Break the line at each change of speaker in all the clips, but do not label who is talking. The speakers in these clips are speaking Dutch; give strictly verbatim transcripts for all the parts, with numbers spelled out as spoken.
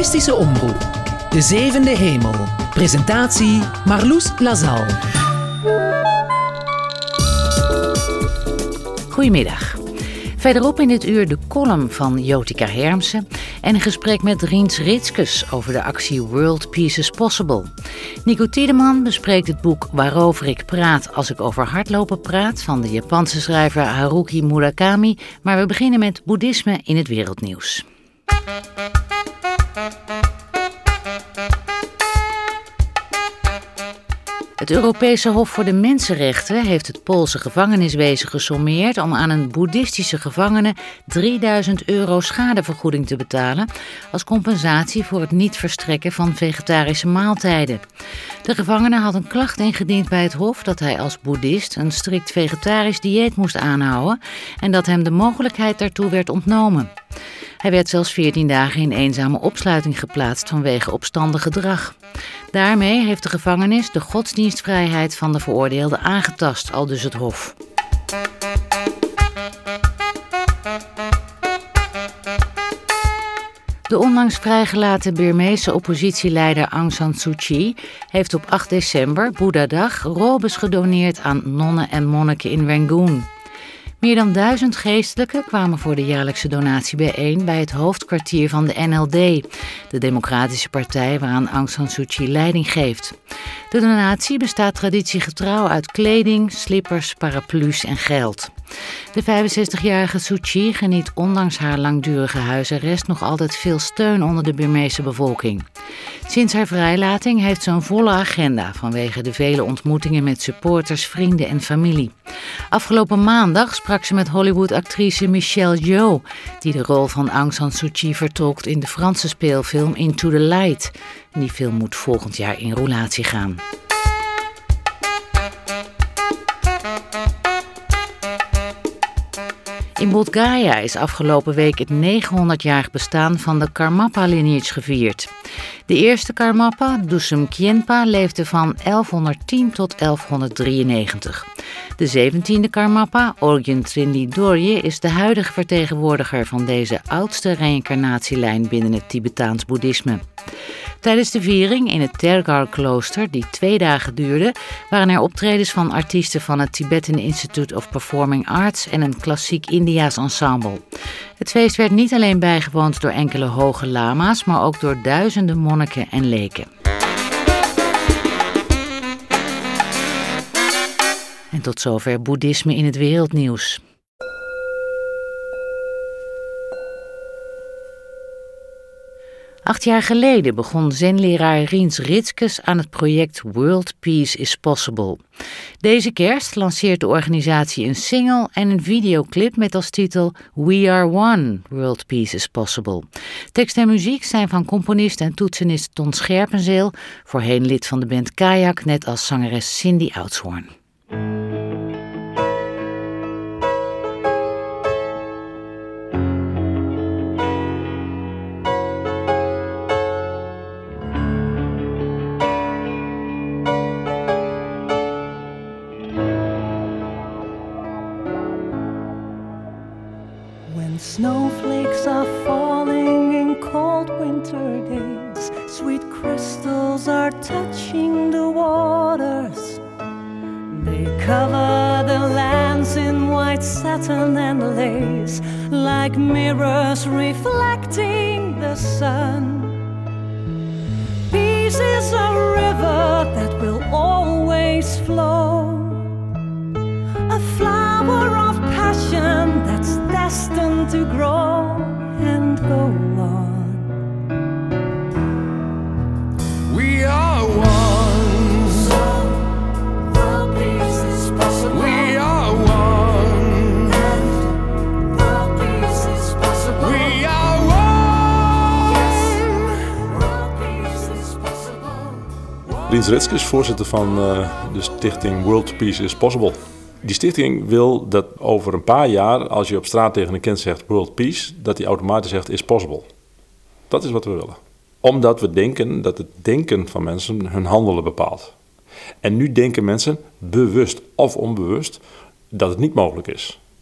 Boeddhistische Omroep. De Zevende Hemel. Presentatie Marloes Lazal.
Goedemiddag. Verderop in dit uur de column van Jotica Hermsen en een gesprek met Riens Ritskes over de actie World Peace is Possible. Nico Tiedeman bespreekt het boek Waarover ik praat als ik over hardlopen praat van de Japanse schrijver Haruki Murakami, maar we beginnen met boeddhisme in het wereldnieuws. Het Europese Hof voor de Mensenrechten heeft het Poolse gevangeniswezen gesommeerd om aan een boeddhistische gevangene drieduizend euro schadevergoeding te betalen als compensatie voor het niet verstrekken van vegetarische maaltijden. De gevangene had een klacht ingediend bij het Hof dat hij als boeddhist een strikt vegetarisch dieet moest aanhouden en dat hem de mogelijkheid daartoe werd ontnomen. Hij werd zelfs veertien dagen in eenzame opsluiting geplaatst vanwege opstandig gedrag. Daarmee heeft de gevangenis de godsdienstvrijheid van de veroordeelde aangetast, aldus het Hof. De onlangs vrijgelaten Birmeese oppositieleider Aung San Suu Kyi heeft op acht december, Boeddhadag, robes gedoneerd aan nonnen en monniken in Rangoon. Meer dan duizend geestelijken kwamen voor de jaarlijkse donatie bijeen bij het hoofdkwartier van de N L D, de democratische partij waaraan Aung San Suu Kyi leiding geeft. De donatie bestaat traditiegetrouw uit kleding, slippers, paraplu's en geld. De vijfenzestigjarige Suu Kyi geniet ondanks haar langdurige huisarrest nog altijd veel steun onder de Birmeese bevolking. Sinds haar vrijlating heeft ze een volle agenda vanwege de vele ontmoetingen met supporters, vrienden en familie. Afgelopen maandag sprak ze met Hollywood-actrice Michelle Yeoh, die de rol van Aung San Suu Kyi vertolkt in de Franse speelfilm Into the Light. Die film moet volgend jaar in roulatie gaan. In Bodh Gaya is afgelopen week het negenhonderdjarig bestaan van de Karmapa-lineage gevierd. De eerste Karmapa, Dusum Khenpa, leefde van elfhonderdtien tot elfhonderddrieënnegentig. De zeventiende Karmapa, Orgyen Trindi Dorje, is de huidige vertegenwoordiger van deze oudste reïncarnatielijn binnen het Tibetaans boeddhisme. Tijdens de viering in het Tergar-klooster, die twee dagen duurde, waren er optredens van artiesten van het Tibetan Institute of Performing Arts en een klassiek Indiaas ensemble. Het feest werd niet alleen bijgewoond door enkele hoge lama's, maar ook door duizenden monniken en leken. En tot zover boeddhisme in het wereldnieuws. Acht jaar geleden begon zenleraar Riens Ritskes aan het project World Peace is Possible. Deze kerst lanceert de organisatie een single en een videoclip met als titel We Are One, World Peace is Possible. Tekst en muziek zijn van componist en toetsenist Ton Scherpenzeel, voorheen lid van de band Kayak, net als zangeres Cindy Oudshoorn.
Snowflakes are falling in cold winter days. Sweet crystals are touching the waters. They cover the lands in white satin and lace, like mirrors reflecting the sun. Peace is a river that will always flow, a flower of passion that's destined to grow and go on.
We are one.
So, world peace is possible.
We are one.
And world peace is possible.
We are one.
Yes, world peace is possible.
Riens Ritskes is voorzitter van uh, de stichting World Peace is Possible. Die stichting wil dat over een paar jaar, als je op straat tegen een kind zegt World Peace, dat hij automatisch zegt is possible. Dat is wat we willen. Omdat we denken dat het denken van mensen hun handelen bepaalt. En nu denken mensen bewust of onbewust dat het niet mogelijk is.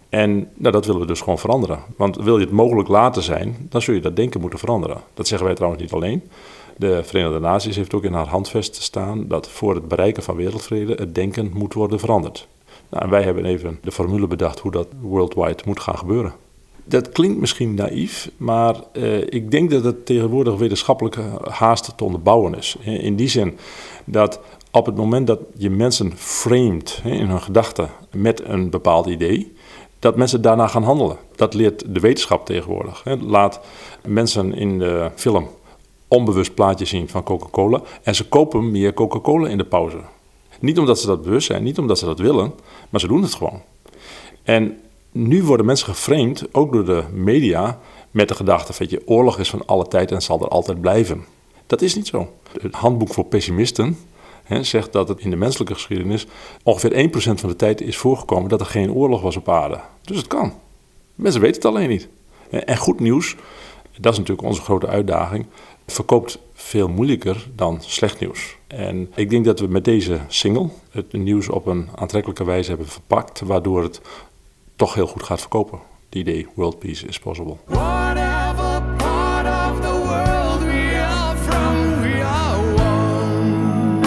En nou, dat willen we dus gewoon veranderen. Want wil je het mogelijk laten zijn, dan zul je dat denken moeten veranderen. Dat zeggen wij trouwens niet alleen. De Verenigde Naties heeft ook in haar handvest staan dat voor het bereiken van wereldvrede het denken moet worden veranderd. Nou, en wij hebben even de formule bedacht hoe dat worldwide moet gaan gebeuren. Dat klinkt misschien naïef, maar uh, ik denk dat het tegenwoordig wetenschappelijk haast te onderbouwen is. In die zin dat op het moment dat je mensen framet in hun gedachten met een bepaald idee, dat mensen daarna gaan handelen. Dat leert de wetenschap tegenwoordig. Laat mensen in de film onbewust plaatje zien van Coca-Cola en ze kopen meer Coca-Cola in de pauze. Niet omdat ze dat bewust zijn, niet omdat ze dat willen, maar ze doen het gewoon. En nu worden mensen geframed, ook door de media, met de gedachte, weet je, oorlog is van alle tijd en zal er altijd blijven. Dat is niet zo. Het handboek voor pessimisten he, zegt dat het in de menselijke geschiedenis ongeveer één procent van de tijd is voorgekomen dat er geen oorlog was op aarde. Dus het kan. Mensen weten het alleen niet. En goed nieuws, dat is natuurlijk onze grote uitdaging, verkoopt veel moeilijker dan slecht nieuws. En ik denk dat we met deze single het nieuws op een aantrekkelijke wijze hebben verpakt, waardoor het toch heel goed gaat verkopen. Het idee World Peace is Possible.
Whatever part of the world we are from, we are one.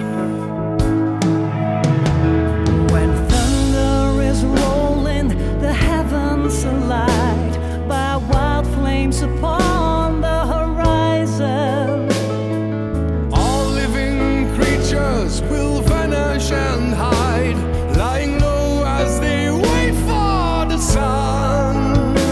When thunder is rolling, the heavens alight by wild flames upon the horizon.
All living creatures will vanish and hide, lying low as they wait for the sun.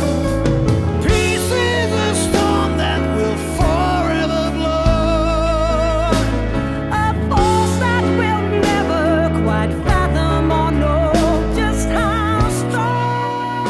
Peace is a storm that will forever blow.
A force that will never quite fathom or know just how strong.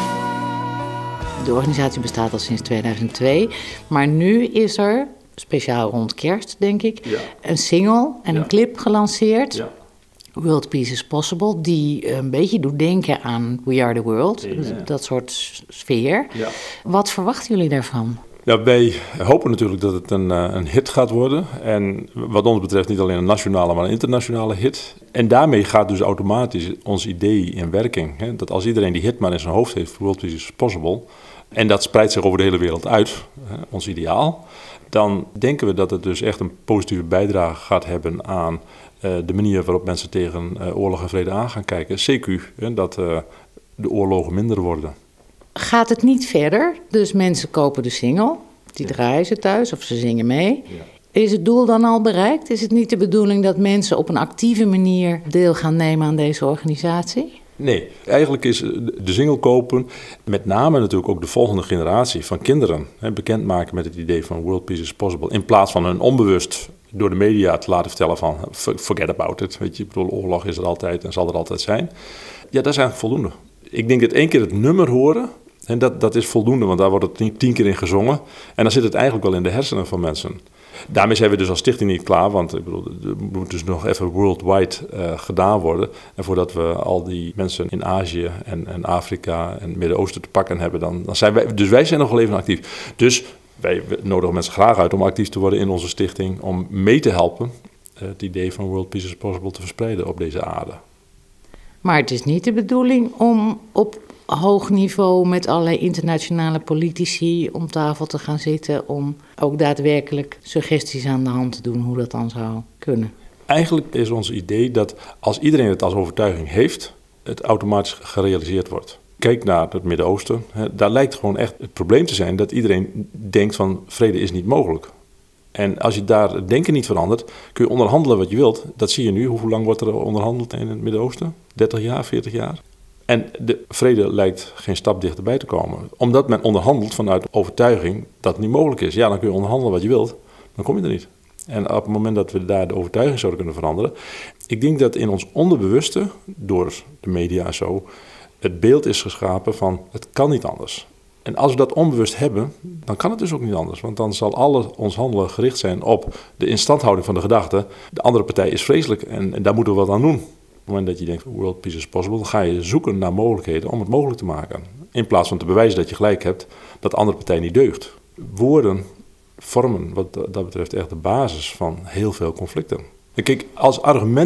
De organisatie bestaat al sinds tweeduizend twee, maar nu is er, speciaal rond kerst denk ik,
Ja.
een single en
Ja.
een clip gelanceerd.
Ja.
World Peace is Possible, die een beetje doet denken aan We Are The World,
Ja, ja.
dat soort s- sfeer.
Ja.
Wat verwachten jullie daarvan?
Ja, wij hopen natuurlijk dat het een, uh, een hit gaat worden. En wat ons betreft niet alleen een nationale, maar een internationale hit. En daarmee gaat dus automatisch ons idee in werking. Hè? Dat als iedereen die hit maar in zijn hoofd heeft, World Peace is Possible, en dat spreidt zich over de hele wereld uit, hè, ons ideaal, dan denken we dat het dus echt een positieve bijdrage gaat hebben aan uh, de manier waarop mensen tegen uh, oorlog en vrede aan gaan kijken. C Q, hè, dat uh, de oorlogen minder worden.
Gaat het niet verder? Dus mensen kopen de single, die draaien ze thuis of ze zingen mee.
Ja.
Is het doel dan al bereikt? Is het niet de bedoeling dat mensen op een actieve manier deel gaan nemen aan deze organisatie?
Nee, eigenlijk is de single kopen met name natuurlijk ook de volgende generatie van kinderen hè, bekendmaken met het idee van World Peace is Possible. In plaats van hun onbewust door de media te laten vertellen van forget about it. Weet je, ik bedoel, oorlog is er altijd en zal er altijd zijn. Ja, dat is eigenlijk voldoende. Ik denk dat één keer het nummer horen, en dat, dat is voldoende, want daar wordt het tien, tien keer in gezongen. En dan zit het eigenlijk wel in de hersenen van mensen. Daarmee zijn we dus als stichting niet klaar, want ik bedoel, er moet dus nog even worldwide uh, gedaan worden. En voordat we al die mensen in Azië en, en Afrika en Midden-Oosten te pakken hebben, dan, dan zijn wij, dus wij zijn nog wel even actief. Dus wij nodigen mensen graag uit om actief te worden in onze stichting, om mee te helpen uh, het idee van World Peace is Possible te verspreiden op deze aarde.
Maar het is niet de bedoeling om op hoog niveau met allerlei internationale politici om tafel te gaan zitten, om ook daadwerkelijk suggesties aan de hand te doen hoe dat dan zou kunnen.
Eigenlijk is ons idee dat als iedereen het als overtuiging heeft, het automatisch gerealiseerd wordt. Kijk naar het Midden-Oosten, hè, daar lijkt gewoon echt het probleem te zijn dat iedereen denkt van vrede is niet mogelijk. En als je daar het denken niet verandert, kun je onderhandelen wat je wilt. Dat zie je nu. Hoe lang wordt er onderhandeld in het Midden-Oosten? dertig jaar, veertig jaar? En de vrede lijkt geen stap dichterbij te komen. Omdat men onderhandelt vanuit overtuiging dat het niet mogelijk is. Ja, dan kun je onderhandelen wat je wilt, dan kom je er niet. En op het moment dat we daar de overtuiging zouden kunnen veranderen. Ik denk dat in ons onderbewuste, door de media en zo, het beeld is geschapen van het kan niet anders. En als we dat onbewust hebben, dan kan het dus ook niet anders. Want dan zal alle ons handelen gericht zijn op de instandhouding van de gedachte. De andere partij is vreselijk en, en daar moeten we wat aan doen. Op het moment dat je denkt, world peace is possible, dan ga je zoeken naar mogelijkheden om het mogelijk te maken. In plaats van te bewijzen dat je gelijk hebt, dat de andere partij niet deugt. Woorden vormen wat dat betreft echt de basis van heel veel conflicten. En kijk, als argumenten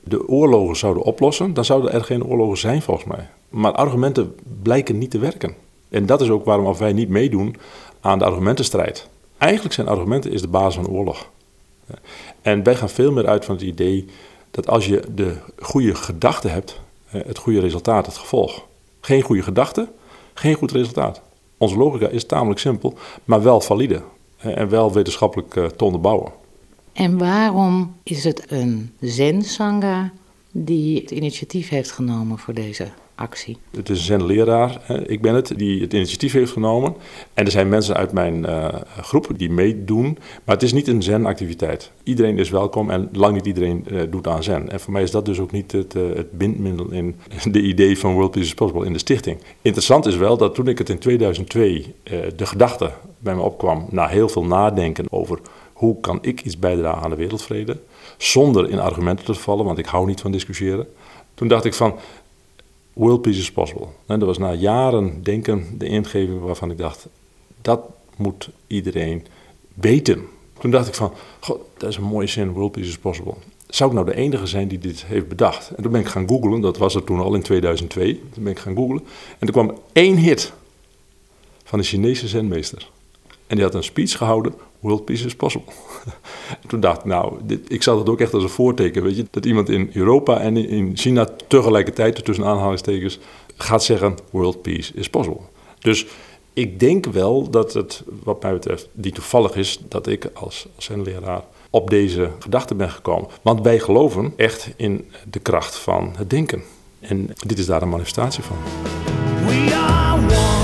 de oorlogen zouden oplossen, dan zouden er geen oorlogen zijn volgens mij. Maar argumenten blijken niet te werken. En dat is ook waarom wij niet meedoen aan de argumentenstrijd. Eigenlijk zijn argumenten is de basis van oorlog. En wij gaan veel meer uit van het idee dat als je de goede gedachte hebt, het goede resultaat, het gevolg. Geen goede gedachte, geen goed resultaat. Onze logica is tamelijk simpel, maar wel valide. En wel wetenschappelijk te onderbouwen.
En waarom is het een Zen-sangha die het initiatief heeft genomen voor deze actie?
Het is een Zen-leraar, ik ben het, die het initiatief heeft genomen. En er zijn mensen uit mijn uh, groep die meedoen, maar het is niet een Zen-activiteit. Iedereen is welkom en lang niet iedereen uh, doet aan Zen. En voor mij is dat dus ook niet het, uh, het bindmiddel in de idee van World Peace is Possible in de stichting. Interessant is wel dat toen ik het in tweeduizend twee uh, de gedachte bij me opkwam, na heel veel nadenken over hoe kan ik iets bijdragen aan de wereldvrede, zonder in argumenten te vallen, want ik hou niet van discussiëren. Toen dacht ik van, World Peace is Possible. En dat was na jaren denken de ingeving waarvan ik dacht, dat moet iedereen weten. Toen dacht ik van, god, dat is een mooie zin, World Peace is Possible. Zou ik nou de enige zijn die dit heeft bedacht? En toen ben ik gaan googlen, dat was er toen al in tweeduizend twee. Toen ben ik gaan googlen en er kwam één hit van een Chinese zenmeester. En die had een speech gehouden, World Peace is Possible. Toen dacht ik, nou, dit, ik zag dat ook echt als een voorteken, weet je. Dat iemand in Europa en in China tegelijkertijd, tussen aanhalingstekens, gaat zeggen, World Peace is Possible. Dus ik denk wel dat het, wat mij betreft, die toevallig is, dat ik als zenleraar op deze gedachte ben gekomen. Want wij geloven echt in de kracht van het denken. En dit is daar een manifestatie van.
We are one.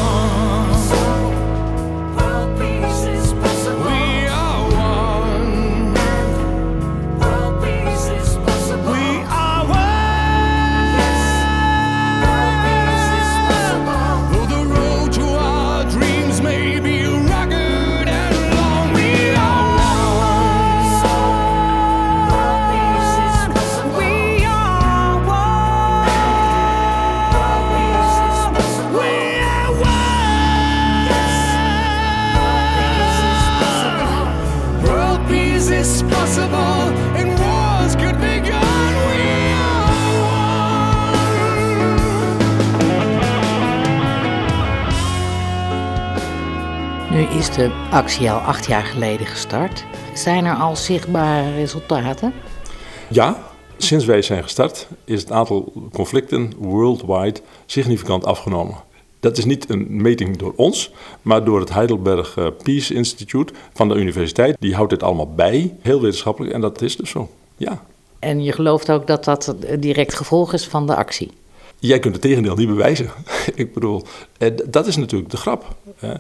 Nu is de actie al acht jaar geleden gestart. Zijn er al zichtbare resultaten?
Ja, sinds wij zijn gestart is het aantal conflicten worldwide significant afgenomen. Dat is niet een meting door ons, maar door het Heidelberg Peace Institute van de universiteit. Die houdt dit allemaal bij, heel wetenschappelijk, en dat is dus zo, ja.
En je gelooft ook dat dat direct gevolg is van de actie?
Jij kunt het tegendeel niet bewijzen. Ik bedoel, dat is natuurlijk de grap.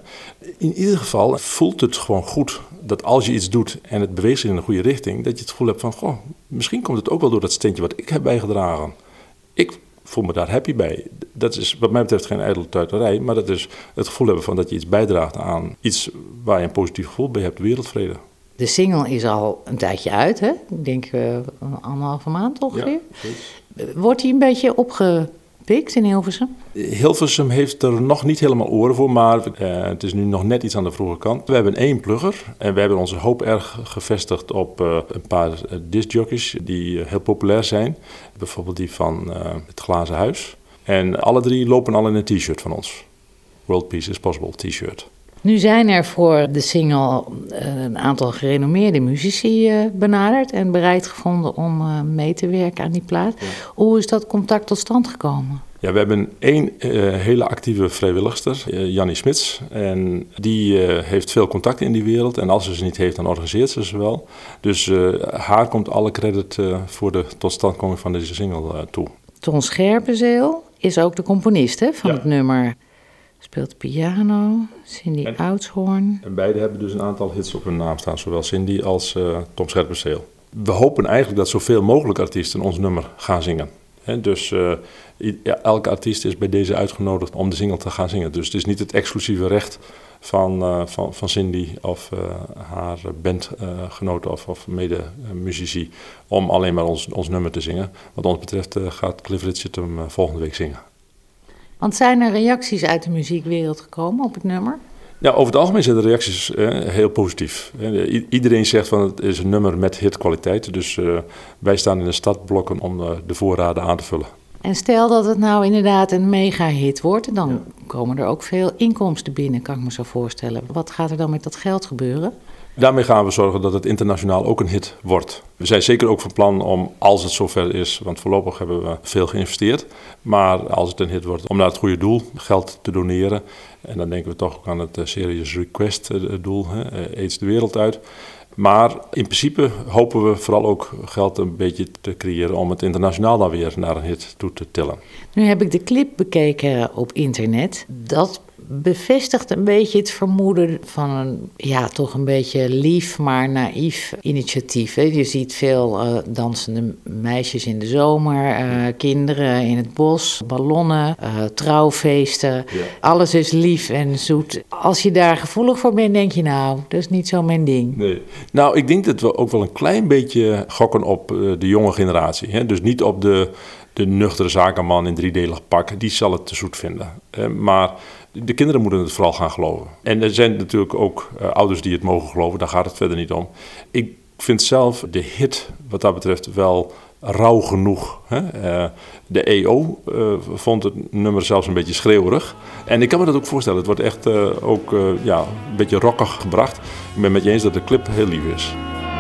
In ieder geval voelt het gewoon goed dat als je iets doet en het beweegt zich in een goede richting, dat je het gevoel hebt van, goh, misschien komt het ook wel door dat steentje wat ik heb bijgedragen. Ik voel me daar happy bij. Dat is wat mij betreft geen ijdele tuiterij, maar dat is het gevoel hebben van dat je iets bijdraagt aan iets waar je een positief gevoel bij hebt, wereldvrede.
De single is al een tijdje uit, hè? Ik denk uh, een anderhalve maand ongeveer. Ja, wordt die een beetje opgepikt in Hilversum?
Hilversum heeft er nog niet helemaal oren voor, maar uh, het is nu nog net iets aan de vroege kant. We hebben één plugger en we hebben onze hoop erg gevestigd op uh, een paar uh, discjockeys die uh, heel populair zijn. Bijvoorbeeld die van uh, het Glazen Huis. En alle drie lopen al in een t-shirt van ons. World Peace is Possible t-shirt.
Nu zijn er voor de single een aantal gerenommeerde muzici benaderd en bereid gevonden om mee te werken aan die plaat. Ja. Hoe is dat contact tot stand gekomen?
Ja, we hebben één uh, hele actieve vrijwilligster, uh, Jannie Smits. En die uh, heeft veel contacten in die wereld. En als ze ze niet heeft, dan organiseert ze ze wel. Dus uh, haar komt alle credit uh, voor de totstandkoming van deze single uh, toe.
Ton Scherpenzeel is ook de componist, hè, van
ja.
het nummer. Speelt piano, Cindy en, Oudshoorn.
En beide hebben dus een aantal hits op hun naam staan, zowel Cindy als uh, Tom Scherpenzeel. We hopen eigenlijk dat zoveel mogelijk artiesten ons nummer gaan zingen. He, dus uh, ja, elke artiest is bij deze uitgenodigd om de single te gaan zingen. Dus het is niet het exclusieve recht van, uh, van, van Cindy of uh, haar bandgenoten uh, of, of mede-muzici om alleen maar ons, ons nummer te zingen. Wat ons betreft uh, gaat Cliff Richard hem uh, volgende week zingen.
Want zijn er reacties uit de muziekwereld gekomen op het nummer?
Ja, over het algemeen zijn de reacties eh, heel positief. I- iedereen zegt van het is een nummer met hitkwaliteit. Dus uh, wij staan in de startblokken om uh, de voorraden aan te vullen.
En stel dat het nou inderdaad een mega-hit wordt, dan ja. komen er ook veel inkomsten binnen, kan ik me zo voorstellen. Wat gaat er dan met dat geld gebeuren?
Daarmee gaan we zorgen dat het internationaal ook een hit wordt. We zijn zeker ook van plan om, als het zover is, want voorlopig hebben we veel geïnvesteerd, maar als het een hit wordt, om naar het goede doel geld te doneren. En dan denken we toch ook aan het Serious Request doel, hè, AIDS de wereld uit. Maar in principe hopen we vooral ook geld een beetje te creëren om het internationaal dan weer naar een hit toe te tillen.
Nu heb ik de clip bekeken op internet. Dat bevestigt een beetje het vermoeden van een, ja, toch een beetje lief, maar naïef initiatief. Hè? Je ziet veel uh, dansende meisjes in de zomer, uh, kinderen in het bos, ballonnen, uh, trouwfeesten. Ja. Alles is lief en zoet. Als je daar gevoelig voor bent, denk je nou, dat is niet zo mijn ding.
Nee. Nou, ik denk dat we ook wel een klein beetje gokken op uh, de jonge generatie. Hè? Dus niet op de, de nuchtere zakenman in driedelig pak. Die zal het te zoet vinden. Hè? Maar de kinderen moeten het vooral gaan geloven. En er zijn natuurlijk ook uh, ouders die het mogen geloven. Daar gaat het verder niet om. Ik vind zelf de hit wat dat betreft wel rauw genoeg. Hè? Uh, de E O uh, vond het nummer zelfs een beetje schreeuwerig. En ik kan me dat ook voorstellen. Het wordt echt uh, ook uh, ja, een beetje rockig gebracht. Ik ben met je eens dat de clip heel lief is.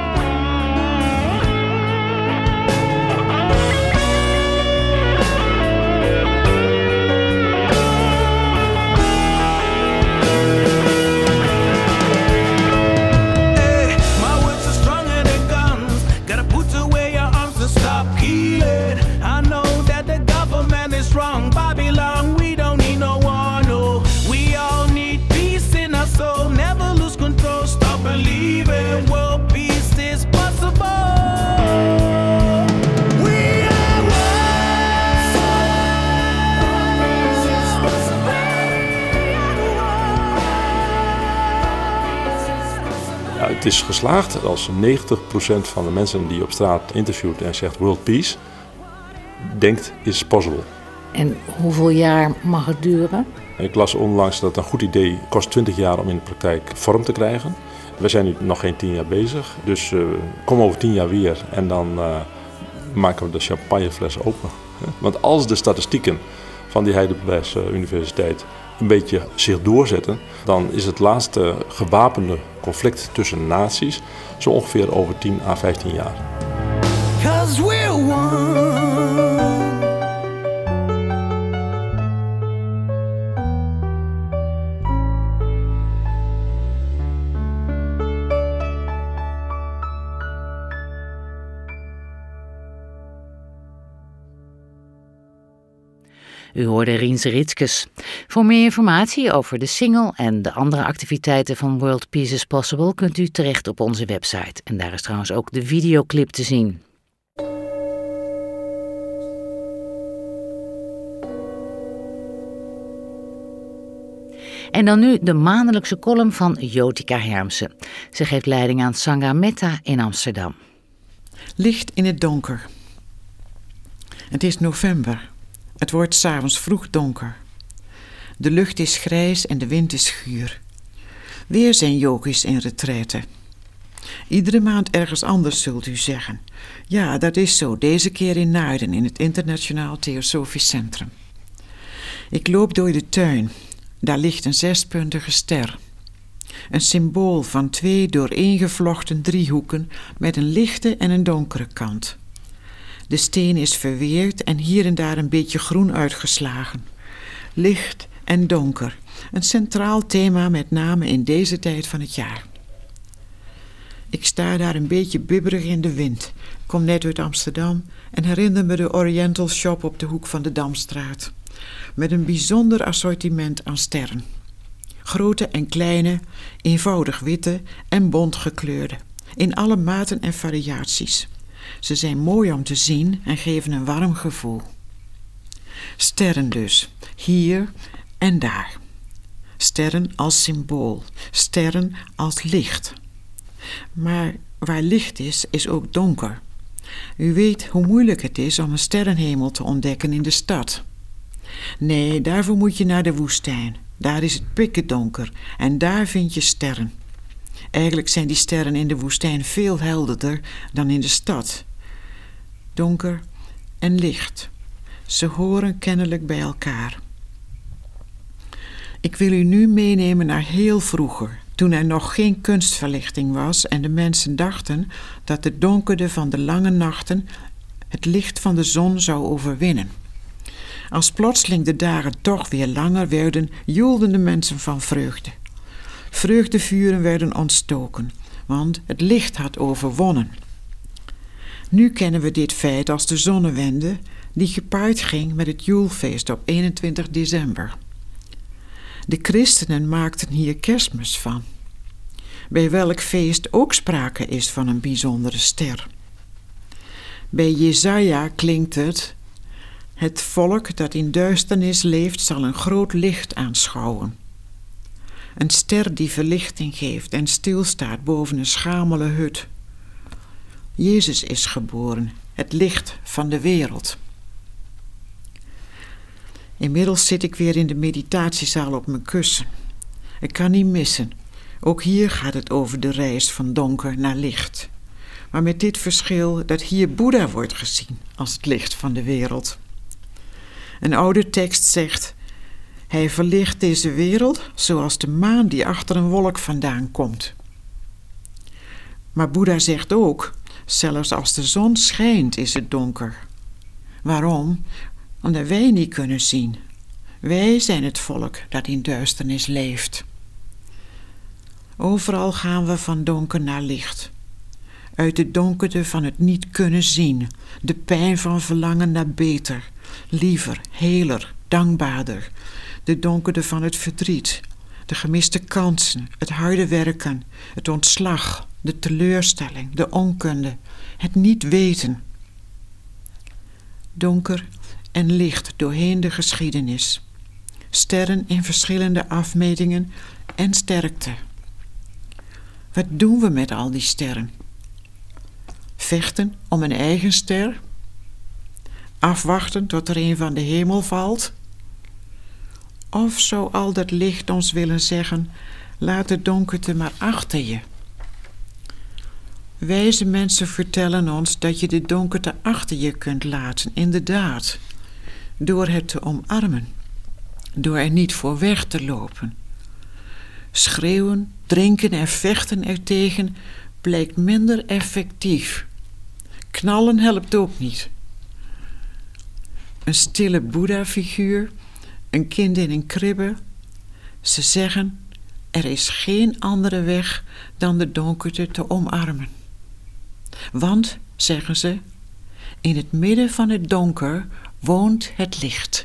Het is geslaagd als negentig procent van de mensen die je op straat interviewt en zegt World Peace, denkt is possible.
En hoeveel jaar mag het duren?
Ik las onlangs dat een goed idee kost twintig jaar om in de praktijk vorm te krijgen. We zijn nu nog geen tien jaar bezig, dus uh, kom over tien jaar weer en dan uh, maken we de champagnefles open. Want als de statistieken van die Heidelberg Universiteit een beetje zich doorzetten, dan is het laatste gewapende conflict tussen naties zo ongeveer over tien à vijftien jaar. 'Cause we're one.
U hoorde Riense Ritskes. Voor meer informatie over de single en de andere activiteiten van World Peace is Possible kunt u terecht op onze website. En daar is trouwens ook de videoclip te zien. En dan nu de maandelijkse column van Jotica Hermsen. Ze geeft leiding aan Sangha Metta in Amsterdam.
Licht in het donker. Het is november. Het wordt 's avonds vroeg donker. De lucht is grijs en de wind is guur. Weer zijn yogis in retraite. Iedere maand ergens anders, zult u zeggen. Ja, dat is zo, deze keer in Naarden, in het Internationaal Theosofisch Centrum. Ik loop door de tuin. Daar ligt een zespuntige ster. Een symbool van twee dooreengevlochten driehoeken met een lichte en een donkere kant. De steen is verweerd en hier en daar een beetje groen uitgeslagen. Licht en donker, een centraal thema met name in deze tijd van het jaar. Ik sta daar een beetje bibberig in de wind, kom net uit Amsterdam en herinner me de Oriental Shop op de hoek van de Damstraat. Met een bijzonder assortiment aan sterren. Grote en kleine, eenvoudig witte en bont gekleurde, in alle maten en variaties. Ze zijn mooi om te zien en geven een warm gevoel. Sterren dus, hier en daar. Sterren als symbool, sterren als licht. Maar waar licht is, is ook donker. U weet hoe moeilijk het is om een sterrenhemel te ontdekken in de stad. Nee, daarvoor moet je naar de woestijn. Daar is het pikkendonker en daar vind je sterren. Eigenlijk zijn die sterren in de woestijn veel helderder dan in de stad. Donker en licht. Ze horen kennelijk bij elkaar. Ik wil u nu meenemen naar heel vroeger, toen er nog geen kunstverlichting was en de mensen dachten dat de donkerte van de lange nachten het licht van de zon zou overwinnen. Als plotseling de dagen toch weer langer werden, joelden de mensen van vreugde. Vreugdevuren werden ontstoken, want het licht had overwonnen. Nu kennen we dit feit als de zonnewende, die gepaard ging met het joelfeest op eenentwintig december. De christenen maakten hier kerstmis van, bij welk feest ook sprake is van een bijzondere ster. Bij Jesaja klinkt het: het volk dat in duisternis leeft zal een groot licht aanschouwen. Een ster die verlichting geeft en stilstaat boven een schamele hut. Jezus is geboren, het licht van de wereld. Inmiddels zit ik weer in de meditatiezaal op mijn kussen. Ik kan niet missen. Ook hier gaat het over de reis van donker naar licht. Maar met dit verschil dat hier Boeddha wordt gezien als het licht van de wereld. Een oude tekst zegt: hij verlicht deze wereld zoals de maan die achter een wolk vandaan komt. Maar Boeddha zegt ook: zelfs als de zon schijnt is het donker. Waarom? Omdat wij niet kunnen zien. Wij zijn het volk dat in duisternis leeft. Overal gaan we van donker naar licht. Uit de donkerte van het niet kunnen zien, de pijn van verlangen naar beter, liever, heler, dankbaarder, de donkerte van het verdriet, de gemiste kansen, het harde werken, het ontslag, de teleurstelling, de onkunde, het niet weten. Donker en licht doorheen de geschiedenis, sterren in verschillende afmetingen en sterkte. Wat doen we met al die sterren? Vechten om een eigen ster? Afwachten tot er een van de hemel valt? Of zou al dat licht ons willen zeggen: laat de donkerte maar achter je? Wijze mensen vertellen ons dat je de donkerte achter je kunt laten, inderdaad, door het te omarmen, door er niet voor weg te lopen. Schreeuwen, drinken en vechten ertegen blijkt minder effectief. Knallen helpt ook niet. Een stille Boeddha-figuur, een kind in een kribbe. Ze zeggen: er is geen andere weg dan de donkerte te omarmen. Want, zeggen ze, in het midden van het donker woont het licht.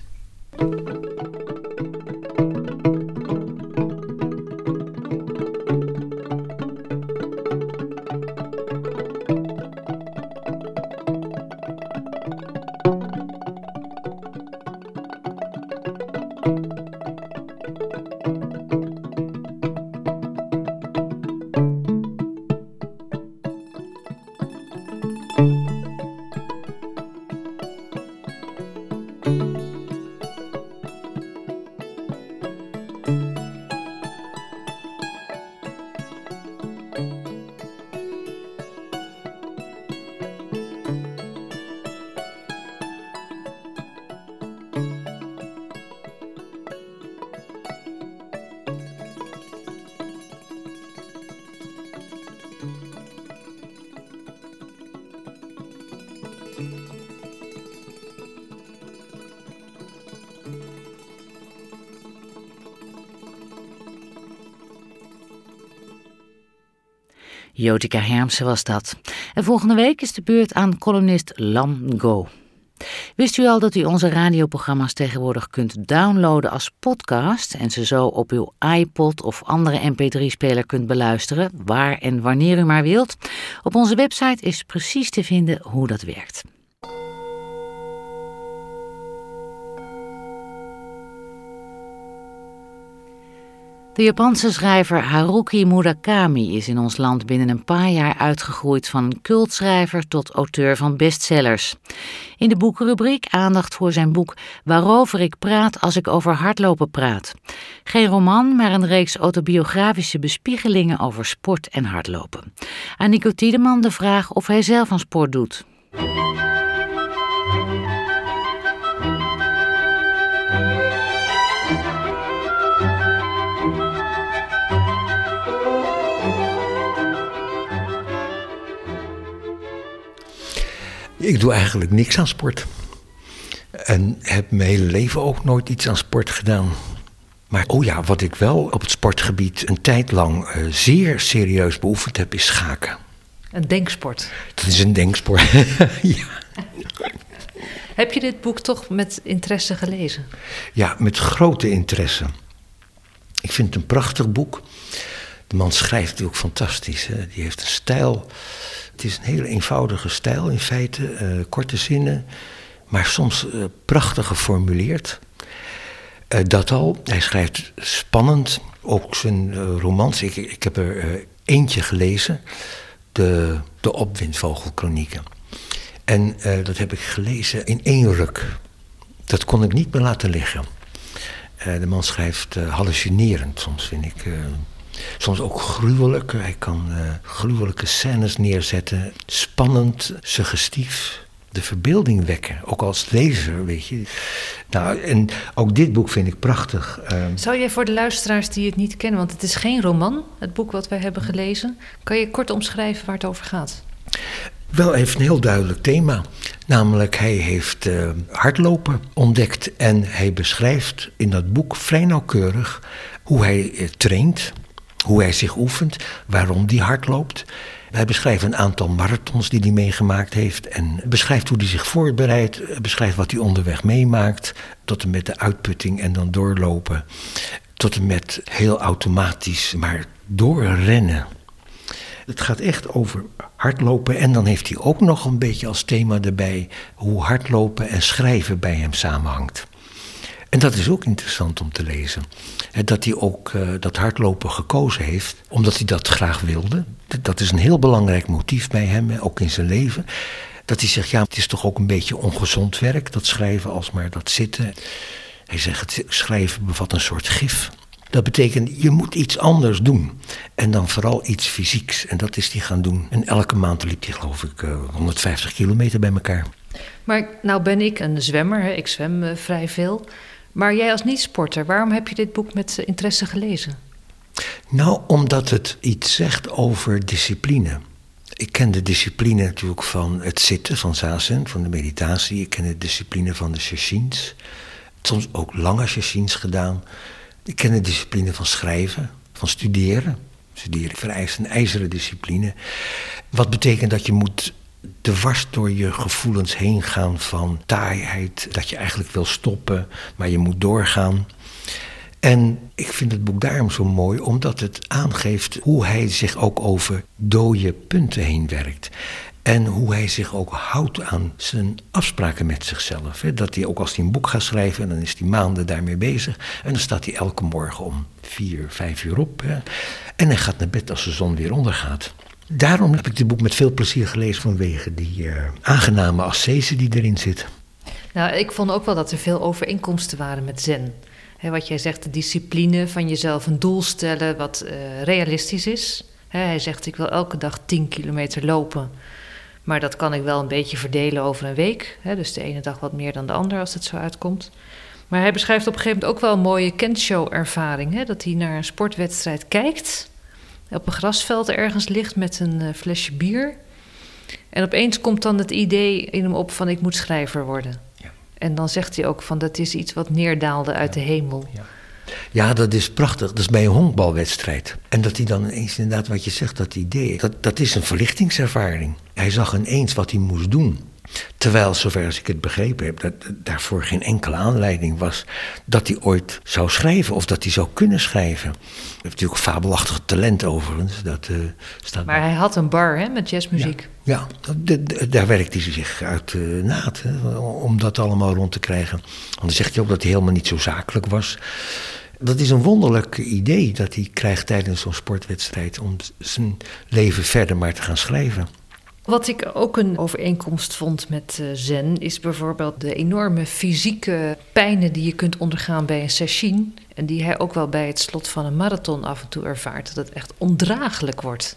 Jotica Hermsen was dat. En volgende week is de beurt aan columnist Lam Go. Wist u al dat u onze radioprogramma's tegenwoordig kunt downloaden als podcast en ze zo op uw iPod of andere M P drie speler kunt beluisteren, waar en wanneer u maar wilt? Op onze website is precies te vinden hoe dat werkt. De Japanse schrijver Haruki Murakami is in ons land binnen een paar jaar uitgegroeid van cultschrijver tot auteur van bestsellers. In de boekenrubriek aandacht voor zijn boek Waarover ik praat als ik over hardlopen praat. Geen roman, maar een reeks autobiografische bespiegelingen over sport en hardlopen. Aan Nico Tiedeman de vraag of hij zelf aan sport doet.
Ik doe eigenlijk niks aan sport. En heb mijn hele leven ook nooit iets aan sport gedaan. Maar oh ja, wat ik wel op het sportgebied een tijd lang uh, zeer serieus beoefend heb, is schaken.
Een denksport.
Dat is een denksport, ja.
Heb je dit boek toch met interesse gelezen?
Ja, met grote interesse. Ik vind het een prachtig boek. De man schrijft natuurlijk fantastisch. Hè? Die heeft een stijl. Het is een hele eenvoudige stijl in feite. Uh, korte zinnen, maar soms uh, prachtig geformuleerd. Uh, dat al. Hij schrijft spannend. Ook zijn uh, romans. Ik, ik heb er uh, eentje gelezen. De, de Opwindvogelkronieken. En uh, dat heb ik gelezen in één ruk. Dat kon ik niet meer laten liggen. Uh, de man schrijft uh, hallucinerend soms, vind ik. Uh, soms ook gruwelijk. Hij kan uh, gruwelijke scènes neerzetten. Spannend, suggestief. De verbeelding wekken. Ook als lezer, weet je. Nou, en ook dit boek vind ik prachtig. Uh,
Zou jij voor de luisteraars die het niet kennen, want het is geen roman, het boek wat wij hebben gelezen. Kan je kort omschrijven waar het over gaat?
Wel, hij heeft een heel duidelijk thema. Namelijk, hij heeft uh, hardlopen ontdekt. En hij beschrijft in dat boek vrij nauwkeurig hoe hij uh, traint. Hoe hij zich oefent. Waarom hij hardloopt. Hij beschrijft een aantal marathons die hij meegemaakt heeft. En beschrijft hoe hij zich voorbereidt. Beschrijft wat hij onderweg meemaakt. Tot en met de uitputting en dan doorlopen. Tot en met heel automatisch, maar doorrennen. Het gaat echt over hardlopen. En dan heeft hij ook nog een beetje als thema erbij hoe hardlopen en schrijven bij hem samenhangt. En dat is ook interessant om te lezen. Dat hij ook uh, dat hardlopen gekozen heeft, omdat hij dat graag wilde. Dat is een heel belangrijk motief bij hem, ook in zijn leven. Dat hij zegt, ja, het is toch ook een beetje ongezond werk, dat schrijven alsmaar dat zitten. Hij zegt, het schrijven bevat een soort gif. Dat betekent, je moet iets anders doen. En dan vooral iets fysieks. En dat is hij gaan doen. En elke maand liep hij, geloof ik, uh, honderdvijftig kilometer bij elkaar.
Maar nou ben ik een zwemmer, hè? Ik zwem uh, vrij veel. Maar jij als niet-sporter, waarom heb je dit boek met uh, interesse gelezen?
Nou, omdat het iets zegt over discipline. Ik ken de discipline natuurlijk van het zitten, van zazen, van de meditatie. Ik ken de discipline van de sessins. Soms ook lange sessins gedaan. Ik ken de discipline van schrijven, van studeren. Studeren vereist een ijzeren discipline. Wat betekent dat je moet dwars door je gevoelens heen gaan van taaiheid. Dat je eigenlijk wil stoppen, maar je moet doorgaan. En ik vind het boek daarom zo mooi, omdat het aangeeft hoe hij zich ook over dode punten heen werkt. En hoe hij zich ook houdt aan zijn afspraken met zichzelf. Hè. Dat hij ook als hij een boek gaat schrijven, dan is hij maanden daarmee bezig. En dan staat hij elke morgen om vier, vijf uur op. Hè. En hij gaat naar bed als de zon weer ondergaat. Daarom heb ik dit boek met veel plezier gelezen vanwege die uh, aangename ascese die erin zit.
Nou, ik vond ook wel dat er veel overeenkomsten waren met zen. He, wat jij zegt, de discipline van jezelf een doel stellen wat uh, realistisch is. He, hij zegt, ik wil elke dag tien kilometer lopen. Maar dat kan ik wel een beetje verdelen over een week. He, dus de ene dag wat meer dan de andere als het zo uitkomt. Maar hij beschrijft op een gegeven moment ook wel een mooie Kensho-ervaring. He, dat hij naar een sportwedstrijd kijkt. Op een grasveld ergens ligt met een uh, flesje bier. En opeens komt dan het idee in hem op van ik moet schrijver worden. Ja. En dan zegt hij ook van dat is iets wat neerdaalde uit ja. de hemel.
Ja. Ja, dat is prachtig. Dat is bij een honkbalwedstrijd. En dat hij dan ineens inderdaad wat je zegt, dat idee, dat, dat is een verlichtingservaring. Hij zag ineens wat hij moest doen. Terwijl, zover als ik het begrepen heb, dat daarvoor geen enkele aanleiding was dat hij ooit zou schrijven of dat hij zou kunnen schrijven. Hij heeft natuurlijk fabelachtig talent overigens. Dat, uh, staat
maar hij had een bar hè, met jazzmuziek.
Ja, ja de, de, daar werkte hij zich uit uh, na het, hè, om dat allemaal rond te krijgen. Want dan zegt hij ook dat hij helemaal niet zo zakelijk was. Dat is een wonderlijk idee dat hij krijgt tijdens zo'n sportwedstrijd om zijn leven verder maar te gaan schrijven.
Wat ik ook een overeenkomst vond met uh, zen is bijvoorbeeld de enorme fysieke pijnen die je kunt ondergaan bij een sesshin. En die hij ook wel bij het slot van een marathon af en toe ervaart. Dat het echt ondraaglijk wordt.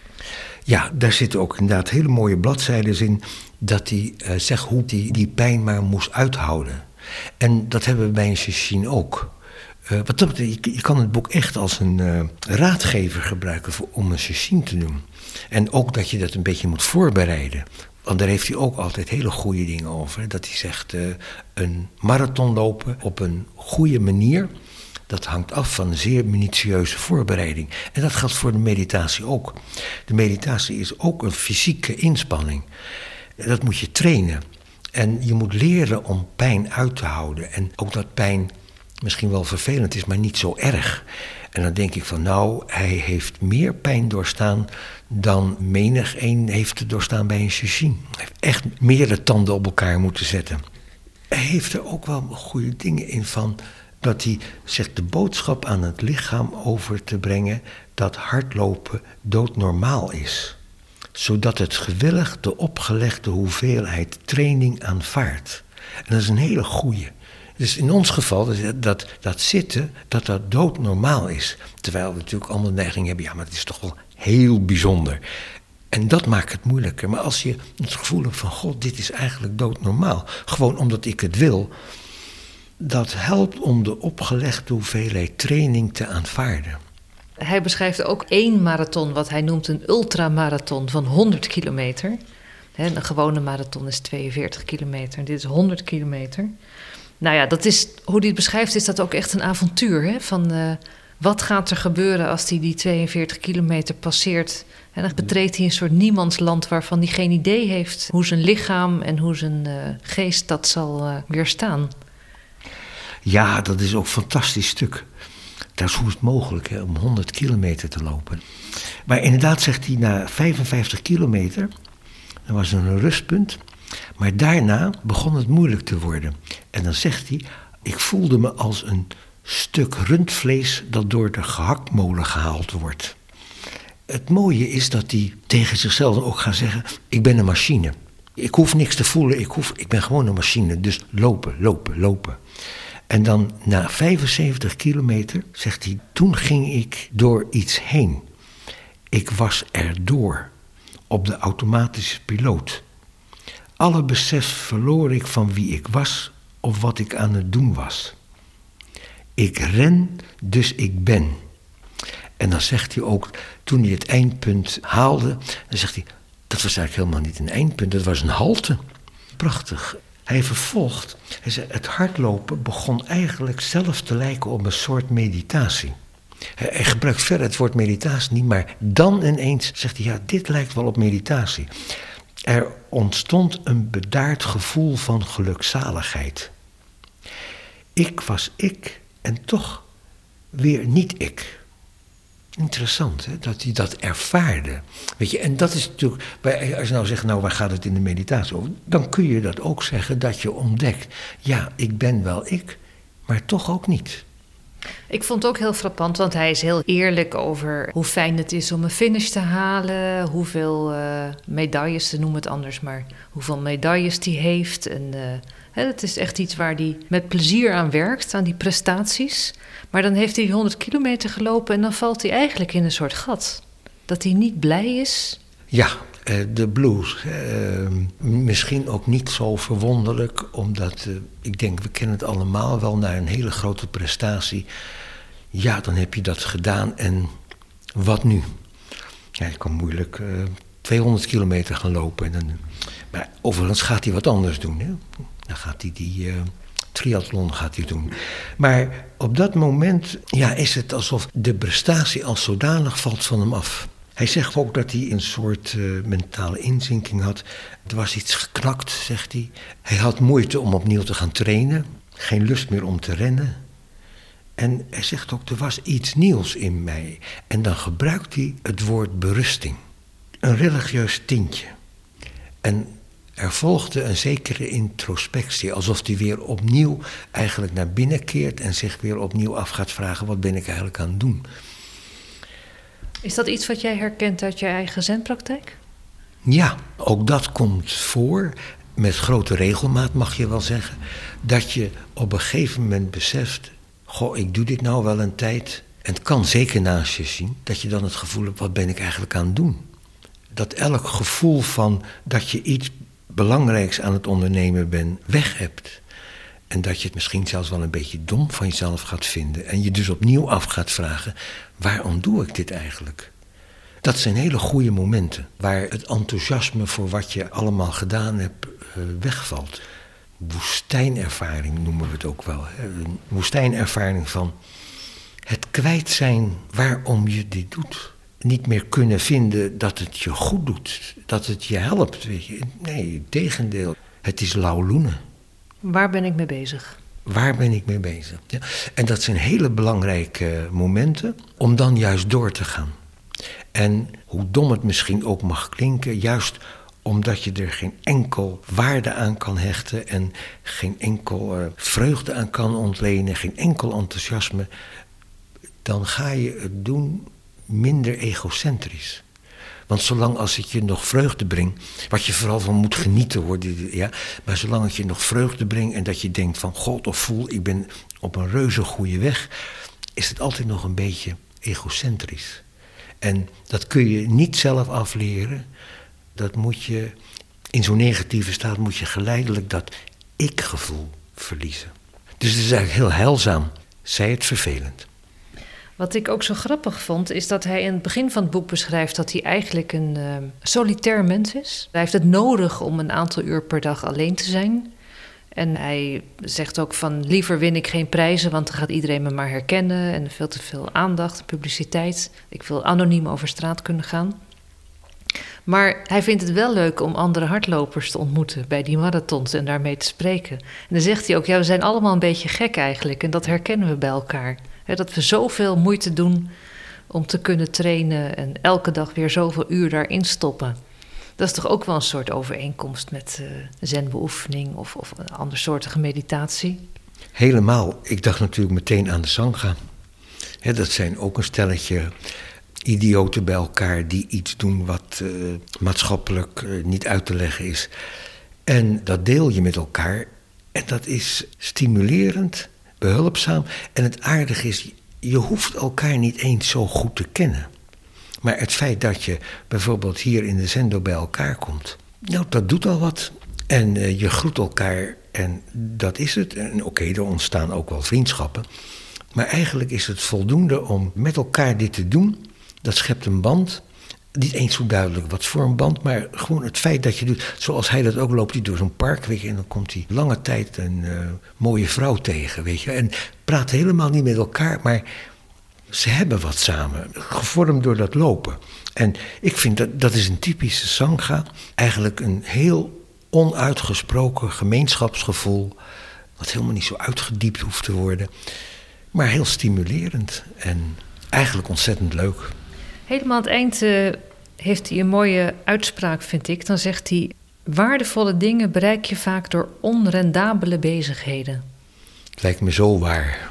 Ja, daar zitten ook inderdaad hele mooie bladzijden in. Dat hij uh, zegt hoe hij die pijn maar moest uithouden. En dat hebben we bij een sesshin ook. Uh, wat dat betreft, je, je kan het boek echt als een uh, raadgever gebruiken voor, om een sesshin te doen. En ook dat je dat een beetje moet voorbereiden. Want daar heeft hij ook altijd hele goede dingen over. Dat hij zegt, uh, een marathon lopen op een goede manier, dat hangt af van een zeer minutieuze voorbereiding. En dat geldt voor de meditatie ook. De meditatie is ook een fysieke inspanning. Dat moet je trainen. En je moet leren om pijn uit te houden. En ook dat pijn misschien wel vervelend is, maar niet zo erg. En dan denk ik van, nou, hij heeft meer pijn doorstaan dan menig een heeft te doorstaan bij een sesshin. Hij heeft echt meerdere tanden op elkaar moeten zetten. Hij heeft er ook wel goede dingen in van dat hij zegt de boodschap aan het lichaam over te brengen dat hardlopen doodnormaal is. Zodat het gewillig de opgelegde hoeveelheid training aanvaardt. En dat is een hele goeie. Dus in ons geval, dat, dat zitten, dat dat doodnormaal is. Terwijl we natuurlijk allemaal de neiging hebben, ja, maar het is toch wel heel bijzonder. En dat maakt het moeilijker. Maar als je het gevoel hebt van, god, dit is eigenlijk doodnormaal. Gewoon omdat ik het wil. Dat helpt om de opgelegde hoeveelheid training te aanvaarden.
Hij beschrijft ook één marathon, wat hij noemt een ultramarathon van honderd kilometer. Een gewone marathon is tweeënveertig kilometer, dit is honderd kilometer. Nou ja, dat is, hoe hij het beschrijft, is dat ook echt een avontuur. Hè? Van uh, wat gaat er gebeuren als hij die tweeënveertig kilometer passeert? En dan betreedt hij een soort niemandsland waarvan hij geen idee heeft hoe zijn lichaam en hoe zijn uh, geest dat zal uh, weerstaan.
Ja, dat is ook een fantastisch stuk. Dat is hoe het mogelijk hè, om honderd kilometer te lopen. Maar inderdaad zegt hij na vijfenvijftig kilometer, dat was een rustpunt. Maar daarna begon het moeilijk te worden. En dan zegt hij, ik voelde me als een stuk rundvlees dat door de gehaktmolen gehaald wordt. Het mooie is dat hij tegen zichzelf ook gaat zeggen, ik ben een machine. Ik hoef niks te voelen, ik, hoef, ik ben gewoon een machine. Dus lopen, lopen, lopen. En dan na vijfenzeventig kilometer, zegt hij, toen ging ik door iets heen. Ik was erdoor, op de automatische piloot. Alle besef verloor ik van wie ik was of wat ik aan het doen was. Ik ren, dus ik ben. En dan zegt hij ook, toen hij het eindpunt haalde, dan zegt hij, dat was eigenlijk helemaal niet een eindpunt, dat was een halte. Prachtig. Hij vervolgt, hij zei, het hardlopen begon eigenlijk zelf te lijken op een soort meditatie. Hij, hij gebruikt verder het woord meditatie niet, maar dan ineens zegt hij, ja, dit lijkt wel op meditatie. Er ontstond een bedaard gevoel van gelukzaligheid. Ik was ik en toch weer niet ik. Interessant, hè? Dat hij dat ervaarde. Weet je, en dat is natuurlijk, als je nou zegt, nou waar gaat het in de meditatie over? Dan kun je dat ook zeggen, dat je ontdekt, ja, ik ben wel ik, maar toch ook niet.
Ik vond het ook heel frappant, want hij is heel eerlijk over hoe fijn het is om een finish te halen. Hoeveel uh, medailles, ze noemen het anders, maar hoeveel medailles hij heeft. En uh, hè, het is echt iets waar hij met plezier aan werkt, aan die prestaties. Maar dan heeft hij honderd kilometer gelopen en dan valt hij eigenlijk in een soort gat. Dat hij niet blij is.
Ja, de blues. Uh, misschien ook niet zo verwonderlijk, omdat uh, ik denk, we kennen het allemaal wel, na een hele grote prestatie. Ja, dan heb je dat gedaan en wat nu? Ja, je kan moeilijk uh, tweehonderd kilometer gaan lopen. En dan, maar overigens gaat hij wat anders doen. Hè? Dan gaat hij die uh, triathlon gaat hij doen. Maar op dat moment ja, is het alsof de prestatie als zodanig valt van hem af. Hij zegt ook dat hij een soort uh, mentale inzinking had. Er was iets geknakt, zegt hij. Hij had moeite om opnieuw te gaan trainen. Geen lust meer om te rennen. En hij zegt ook, er was iets nieuws in mij. En dan gebruikt hij het woord berusting. Een religieus tintje. En Er volgde een zekere introspectie, alsof hij weer opnieuw eigenlijk naar binnen keert en zich weer opnieuw af gaat vragen, wat ben ik eigenlijk aan het doen?
Is dat iets wat jij herkent uit je eigen zenpraktijk?
Ja, ook dat komt voor, met grote regelmaat mag je wel zeggen, dat je op een gegeven moment beseft, goh, ik doe dit nou wel een tijd, en het kan zeker naast je zien, dat je dan het gevoel hebt, wat ben ik eigenlijk aan het doen? Dat elk gevoel van dat je iets belangrijks aan het ondernemen bent, weg hebt. En dat je het misschien zelfs wel een beetje dom van jezelf gaat vinden. En je dus opnieuw af gaat vragen, waarom doe ik dit eigenlijk? Dat zijn hele goede momenten waar het enthousiasme voor wat je allemaal gedaan hebt uh, wegvalt. Woestijnervaring noemen we het ook wel. Hè? Een woestijnervaring van het kwijt zijn waarom je dit doet. Niet meer kunnen vinden dat het je goed doet, dat het je helpt. Weet je. Nee, het tegendeel. Het is lauwloenen.
Waar ben ik mee bezig?
Waar ben ik mee bezig? Ja. En dat zijn hele belangrijke momenten om dan juist door te gaan. En hoe dom het misschien ook mag klinken, juist omdat je er geen enkel waarde aan kan hechten en geen enkel uh, vreugde aan kan ontlenen, geen enkel enthousiasme, dan ga je het doen minder egocentrisch. Want zolang als het je nog vreugde brengt, wat je vooral van moet genieten hoor, ja, maar zolang het je nog vreugde brengt en dat je denkt van god of voel, ik ben op een reuze goede weg, is het altijd nog een beetje egocentrisch. En dat kun je niet zelf afleren. Dat moet je, in zo'n negatieve staat moet je geleidelijk dat ik-gevoel verliezen. Dus het is eigenlijk heel heilzaam, zij het vervelend.
Wat ik ook zo grappig vond, is dat hij in het begin van het boek beschrijft dat hij eigenlijk een uh, solitair mens is. Hij heeft het nodig om een aantal uur per dag alleen te zijn. En hij zegt ook van liever win ik geen prijzen, want dan gaat iedereen me maar herkennen. En veel te veel aandacht, publiciteit. Ik wil anoniem over straat kunnen gaan. Maar hij vindt het wel leuk om andere hardlopers te ontmoeten bij die marathons en daarmee te spreken. En dan zegt hij ook, ja, we zijn allemaal een beetje gek eigenlijk. En dat herkennen we bij elkaar. He, dat we zoveel moeite doen om te kunnen trainen en elke dag weer zoveel uur daarin stoppen. Dat is toch ook wel een soort overeenkomst met uh, zenbeoefening of, of een andersoortige meditatie?
Helemaal. Ik dacht natuurlijk meteen aan de Sangha. He, dat zijn ook een stelletje idioten bij elkaar die iets doen wat uh, maatschappelijk uh, niet uit te leggen is. En dat deel je met elkaar en dat is stimulerend, behulpzaam. En het aardige is, je hoeft elkaar niet eens zo goed te kennen. Maar het feit dat je bijvoorbeeld hier in de Zendo bij elkaar komt, nou, dat doet al wat. En uh, je groet elkaar en dat is het. En oké, okay, er ontstaan ook wel vriendschappen. Maar eigenlijk is het voldoende om met elkaar dit te doen. Dat schept een band. Niet eens zo duidelijk wat voor een band, maar gewoon het feit dat je doet. Zoals hij dat ook loopt, hij door zo'n park, weet je, en dan komt hij lange tijd een uh, mooie vrouw tegen, weet je. En praat helemaal niet met elkaar, maar ze hebben wat samen, gevormd door dat lopen. En ik vind dat, dat is een typische Sangha. Eigenlijk een heel onuitgesproken gemeenschapsgevoel, wat helemaal niet zo uitgediept hoeft te worden, maar heel stimulerend en eigenlijk ontzettend leuk.
Helemaal aan het eind uh, heeft hij een mooie uitspraak, vind ik. Dan zegt hij, waardevolle dingen bereik je vaak door onrendabele bezigheden.
Het lijkt me zo waar.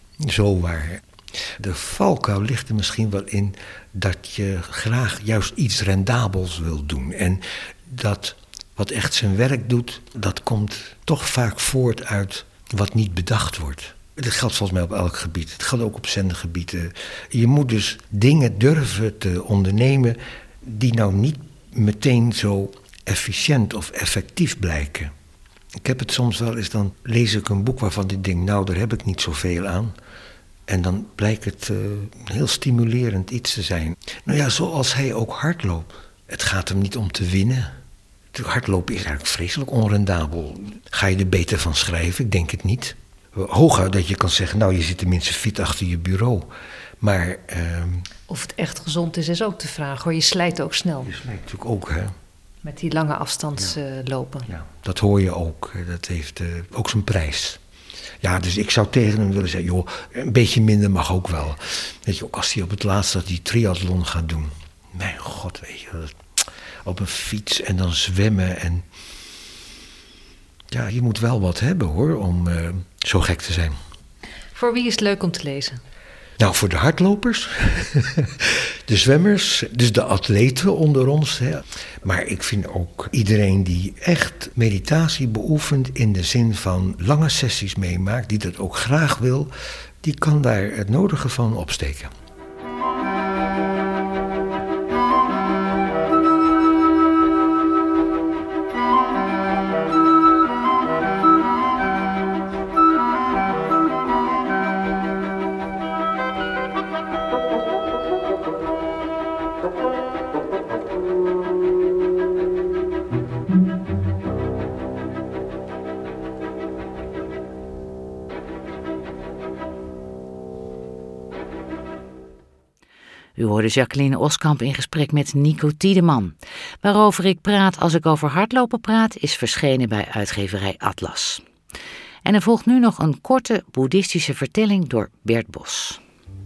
Zo waar. De valkuil ligt er misschien wel in dat je graag juist iets rendabels wil doen. En dat wat echt zijn werk doet, dat komt toch vaak voort uit wat niet bedacht wordt. Dat geldt volgens mij op elk gebied. Het geldt ook op zendergebieden. Je moet dus dingen durven te ondernemen die nou niet meteen zo efficiënt of effectief blijken. Ik heb het soms wel eens, dan lees ik een boek waarvan ik denk, nou, daar heb ik niet zoveel aan. En dan blijkt het uh, heel stimulerend iets te zijn. Nou ja, zoals hij ook hardloopt. Het gaat hem niet om te winnen. Hardlopen is eigenlijk vreselijk onrendabel. Ga je er beter van schrijven? Ik denk het niet. Hooguit dat je kan zeggen, nou, je zit tenminste fit achter je bureau. Maar Uh,
of het echt gezond is, is ook de vraag, hoor. Je slijt ook snel.
Je slijt natuurlijk ook, hè.
Met die lange afstands ja. uh, lopen.
Ja, dat hoor je ook. Dat heeft uh, ook zijn prijs. Ja, dus ik zou tegen hem willen zeggen, joh, een beetje minder mag ook wel. Weet je, ook als hij op het laatst dat die triathlon gaat doen. Mijn god, weet je, dat, op een fiets en dan zwemmen en Ja, je moet wel wat hebben hoor, om uh, zo gek te zijn.
Voor wie is het leuk om te lezen?
Nou, voor de hardlopers, de zwemmers, dus de atleten onder ons. Hè. Maar ik vind ook iedereen die echt meditatie beoefent in de zin van lange sessies meemaakt, die dat ook graag wil, die kan daar het nodige van opsteken.
U hoorde Jacqueline Oskamp in gesprek met Nico Tiedeman. Waarover ik praat als ik over hardlopen praat is verschenen bij uitgeverij Atlas. En er volgt nu nog een korte boeddhistische vertelling door Bert Bos.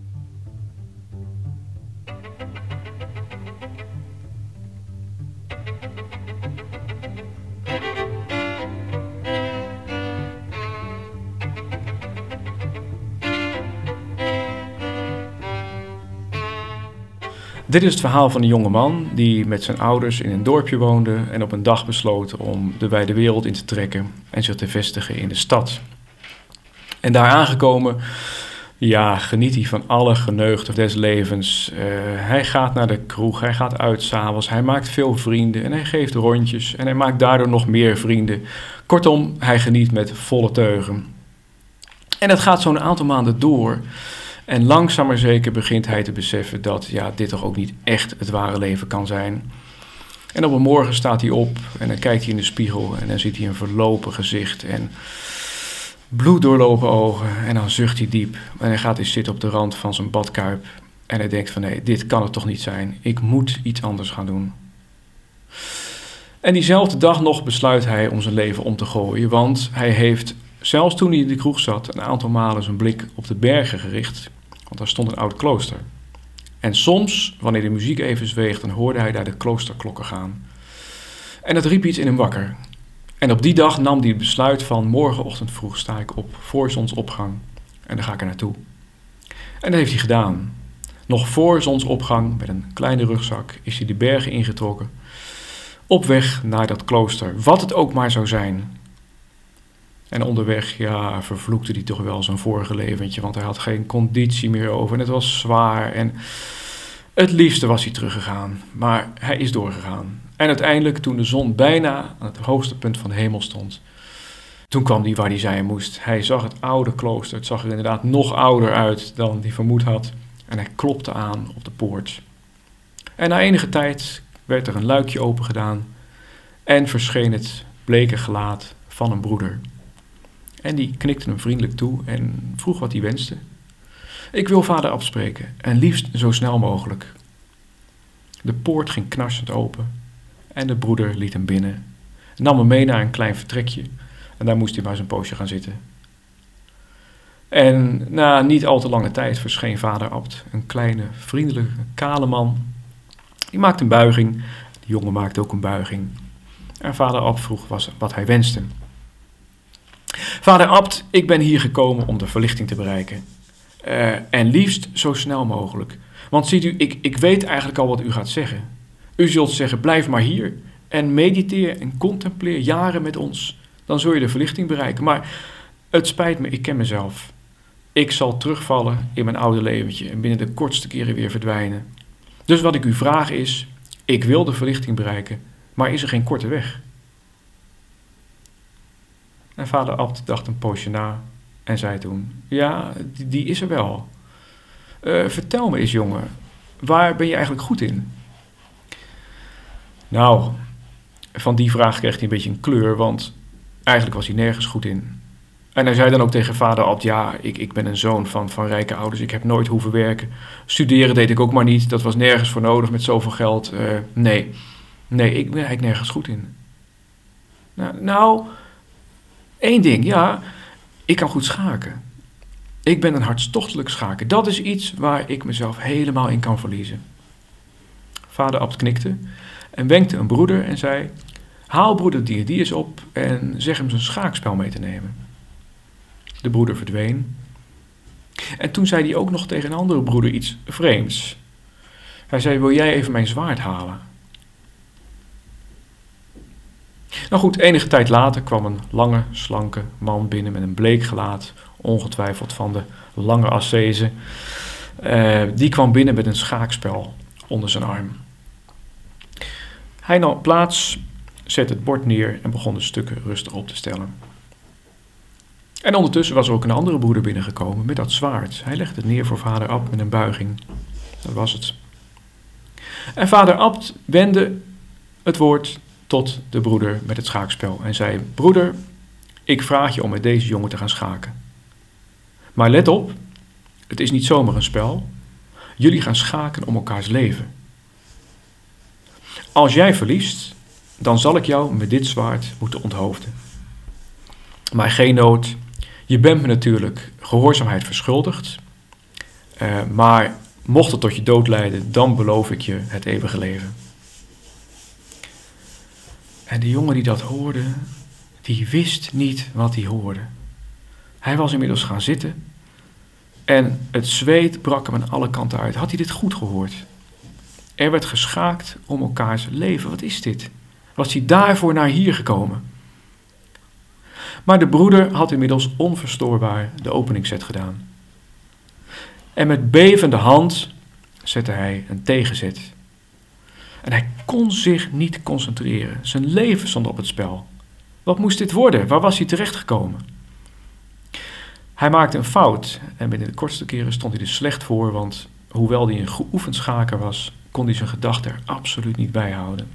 Dit is het verhaal van een jonge man die met zijn ouders in een dorpje woonde en op een dag besloot om de wijde wereld in te trekken en zich te vestigen in de stad. En daar aangekomen, ja, geniet hij van alle geneugten des levens. Uh, hij gaat naar de kroeg, hij gaat uit 's avonds, hij maakt veel vrienden en hij geeft rondjes en hij maakt daardoor nog meer vrienden. Kortom, hij geniet met volle teugen. En het gaat zo'n aantal maanden door. En langzaam maar zeker begint hij te beseffen dat ja, dit toch ook niet echt het ware leven kan zijn. En op een morgen staat hij op en dan kijkt hij in de spiegel en dan ziet hij een verlopen gezicht en bloeddoorlopen ogen. En dan zucht hij diep en hij gaat eens zitten op de rand van zijn badkuip. En hij denkt van nee, dit kan het toch niet zijn. Ik moet iets anders gaan doen. En diezelfde dag nog besluit hij om zijn leven om te gooien, want hij heeft, zelfs toen hij in de kroeg zat, een aantal malen zijn blik op de bergen gericht. Want daar stond een oud klooster. En soms, wanneer de muziek even zweeg, dan hoorde hij daar de kloosterklokken gaan. En dat riep iets in hem wakker. En op die dag nam hij het besluit van morgenochtend vroeg sta ik op voor zonsopgang. En dan ga ik er naartoe. En dat heeft hij gedaan. Nog voor zonsopgang, met een kleine rugzak, is hij de bergen ingetrokken. Op weg naar dat klooster, wat het ook maar zou zijn. En onderweg, ja, vervloekte hij toch wel zijn vorige leventje, want hij had geen conditie meer over en het was zwaar. En het liefste was hij teruggegaan, maar hij is doorgegaan. En uiteindelijk, toen de zon bijna aan het hoogste punt van de hemel stond, toen kwam hij waar hij zijn moest. Hij zag het oude klooster, het zag er inderdaad nog ouder uit dan hij vermoed had. En hij klopte aan op de poort. En na enige tijd werd er een luikje open gedaan en verscheen het bleke gelaat van een broeder. En die knikte hem vriendelijk toe en vroeg wat hij wenste. Ik wil vader Abt spreken, en liefst zo snel mogelijk. De poort ging knarsend open en de broeder liet hem binnen. Nam hem mee naar een klein vertrekje en daar moest hij maar zijn poosje gaan zitten. En na niet al te lange tijd verscheen vader Abt, een kleine, vriendelijke, kale man. Die maakte een buiging, de jongen maakte ook een buiging. En vader Abt vroeg wat hij wenste. Vader Abt, ik ben hier gekomen om de verlichting te bereiken. Uh, en liefst zo snel mogelijk. Want ziet u, ik, ik weet eigenlijk al wat u gaat zeggen. U zult zeggen, blijf maar hier en mediteer en contempleer jaren met ons. Dan zul je de verlichting bereiken. Maar het spijt me, ik ken mezelf. Ik zal terugvallen in mijn oude leventje en binnen de kortste keren weer verdwijnen. Dus wat ik u vraag is, ik wil de verlichting bereiken, maar is er geen korte weg? En vader Abt dacht een poosje na en zei toen, ja, die, die is er wel. Uh, vertel me eens, jongen, waar ben je eigenlijk goed in? Nou, van die vraag kreeg hij een beetje een kleur, want eigenlijk was hij nergens goed in. En hij zei dan ook tegen vader Abt, ja, ik, ik ben een zoon van, van rijke ouders, ik heb nooit hoeven werken. Studeren deed ik ook maar niet, dat was nergens voor nodig met zoveel geld. Uh, nee, nee, ik ben eigenlijk nergens goed in. Nou, nou, één ding, ja, ik kan goed schaken. Ik ben een hartstochtelijk schaker. Dat is iets waar ik mezelf helemaal in kan verliezen. Vader Abt knikte en wenkte een broeder en zei, Haal broeder die die eens op en zeg hem zijn schaakspel mee te nemen. De broeder verdween. En toen zei hij ook nog tegen een andere broeder iets vreemds. Hij zei, wil jij even mijn zwaard halen? Nou goed, enige tijd later kwam een lange, slanke man binnen met een bleek gelaat, ongetwijfeld van de lange ascese. Uh, die kwam binnen met een schaakspel onder zijn arm. Hij nam plaats, zette het bord neer en begon de stukken rustig op te stellen. En ondertussen was er ook een andere broeder binnengekomen met dat zwaard. Hij legde het neer voor vader Abt met een buiging. Dat was het. En vader Abt wendde het woord tot de broeder met het schaakspel en zei, broeder, ik vraag je om met deze jongen te gaan schaken. Maar let op, het is niet zomaar een spel. Jullie gaan schaken om elkaars leven. Als jij verliest, dan zal ik jou met dit zwaard moeten onthoofden. Maar geen nood, je bent me natuurlijk gehoorzaamheid verschuldigd. Uh, maar mocht het tot je dood leiden, dan beloof ik je het eeuwige leven. En de jongen die dat hoorde, die wist niet wat hij hoorde. Hij was inmiddels gaan zitten en het zweet brak hem aan alle kanten uit. Had hij dit goed gehoord? Er werd geschaakt om elkaars leven. Wat is dit? Was hij daarvoor naar hier gekomen? Maar de broeder had inmiddels onverstoorbaar de openingszet gedaan. En met bevende hand zette hij een tegenzet. En hij kon zich niet concentreren. Zijn leven stond op het spel. Wat moest dit worden? Waar was hij terechtgekomen? Hij maakte een fout en binnen de kortste keren stond hij er slecht voor, want hoewel hij een geoefend schaker was, kon hij zijn gedachten er absoluut niet bij houden.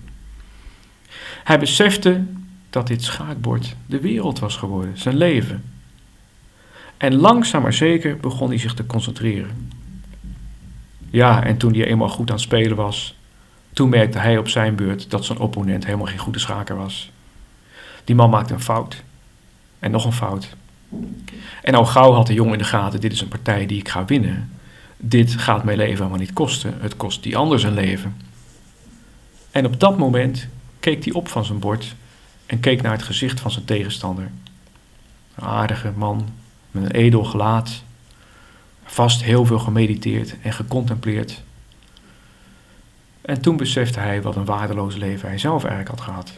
Hij besefte dat dit schaakbord de wereld was geworden, zijn leven. En langzaam maar zeker begon hij zich te concentreren. Ja, en toen hij eenmaal goed aan het spelen was, toen merkte hij op zijn beurt dat zijn opponent helemaal geen goede schaker was. Die man maakte een fout. En nog een fout. En al gauw had de jongen in de gaten, dit is een partij die ik ga winnen. Dit gaat mijn leven helemaal niet kosten. Het kost die ander zijn leven. En op dat moment keek hij op van zijn bord en keek naar het gezicht van zijn tegenstander. Een aardige man met een edel gelaat. Vast heel veel gemediteerd en gecontempleerd. En toen besefte hij wat een waardeloos leven hij zelf eigenlijk had gehad.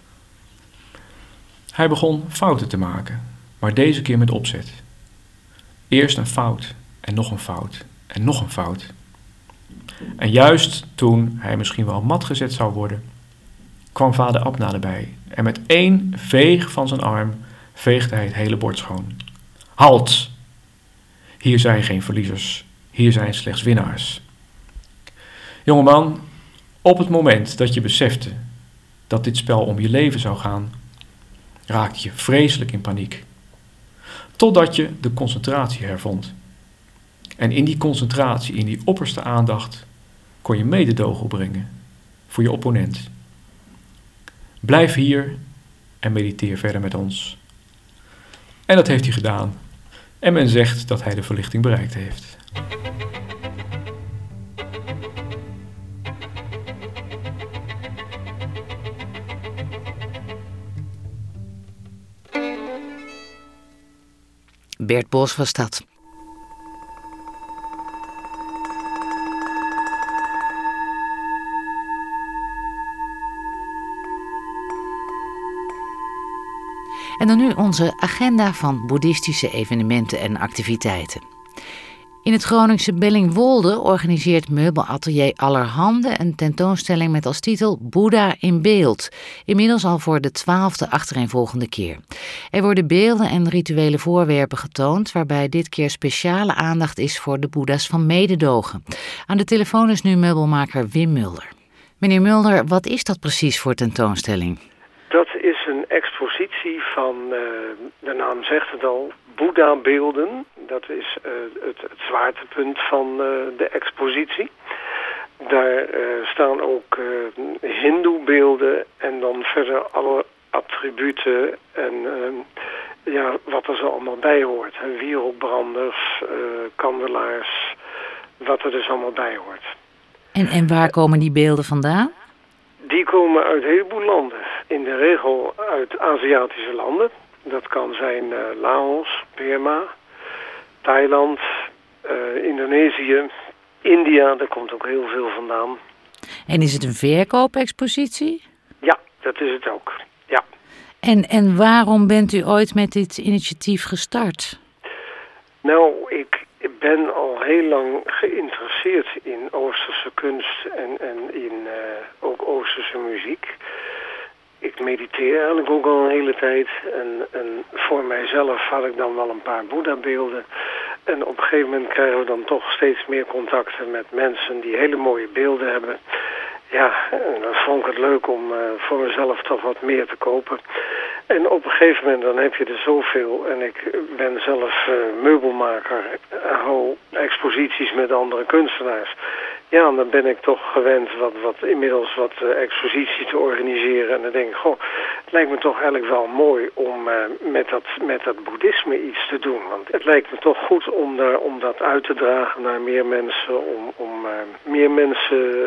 Hij begon fouten te maken, maar deze keer met opzet. Eerst een fout en nog een fout en nog een fout. En juist toen hij misschien wel mat gezet zou worden, kwam vader Abt naderbij en met één veeg van zijn arm veegde hij het hele bord schoon. Halt! Hier zijn geen verliezers, hier zijn slechts winnaars. Jongeman, op het moment dat je besefte dat dit spel om je leven zou gaan, raakte je vreselijk in paniek. Totdat je de concentratie hervond. En in die concentratie, in die opperste aandacht, kon je mededogen opbrengen voor je opponent. Blijf hier en mediteer verder met ons. En dat heeft hij gedaan. En men zegt dat hij de verlichting bereikt heeft.
Bert Bos was dat. En dan nu onze agenda van boeddhistische evenementen en activiteiten. In het Groningse Bellingwolde organiseert Meubelatelier Allerhande een tentoonstelling met als titel Boeddha in beeld. Inmiddels al voor de twaalfde achtereenvolgende keer. Er worden beelden en rituele voorwerpen getoond, waarbij dit keer speciale aandacht is voor de boeddha's van mededogen. Aan de telefoon is nu meubelmaker Wim Mulder. Meneer Mulder, wat is dat precies voor tentoonstelling?
Dat is een expositie van, uh, de naam zegt het al, Boeddha-beelden. Dat is uh, het, het zwaartepunt van uh, de expositie. Daar uh, staan ook uh, hindoe-beelden en dan verder alle attributen en uh, ja, wat er zo allemaal bij hoort. Wierookbranders, uh, kandelaars, wat er dus allemaal bij hoort.
En, en waar komen die beelden vandaan?
Die komen uit een heleboel landen. in de regel uit Aziatische landen. Dat kan zijn uh, Laos, Burma, Thailand, uh, Indonesië, India, daar komt ook heel veel vandaan.
En is het een verkoopexpositie?
Ja, dat is het ook, ja.
En, en waarom bent u ooit met dit initiatief gestart?
Nou, ik ben al heel lang geïnteresseerd in Oosterse kunst en, en in uh, ook Oosterse muziek. Ik mediteer eigenlijk ook al een hele tijd en, en voor mijzelf had ik dan wel een paar Boeddha-beelden. En op een gegeven moment krijgen we dan toch steeds meer contacten met mensen die hele mooie beelden hebben. Ja, en dan vond ik het leuk om uh, voor mezelf toch wat meer te kopen. En op een gegeven moment dan heb je er zoveel. En ik ben zelf uh, meubelmaker, uh, hou exposities met andere kunstenaars. Ja, en dan ben ik toch gewend wat, wat inmiddels wat uh, exposities te organiseren. En dan denk ik, goh, het lijkt me toch eigenlijk wel mooi om uh, met, dat, met dat boeddhisme iets te doen. Want het lijkt me toch goed om, daar, om dat uit te dragen naar meer mensen. Om, om uh, meer mensen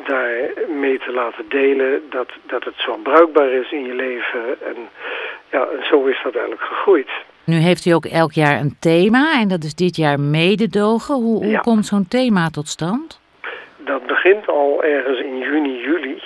daarmee te laten delen. Dat, dat het zo bruikbaar is in je leven. En ja, en zo is dat eigenlijk gegroeid.
Nu heeft u ook elk jaar een thema en dat is dit jaar mededogen. Hoe, hoe
Ja.
komt zo'n thema tot stand?
Dat begint al ergens in juni, juli.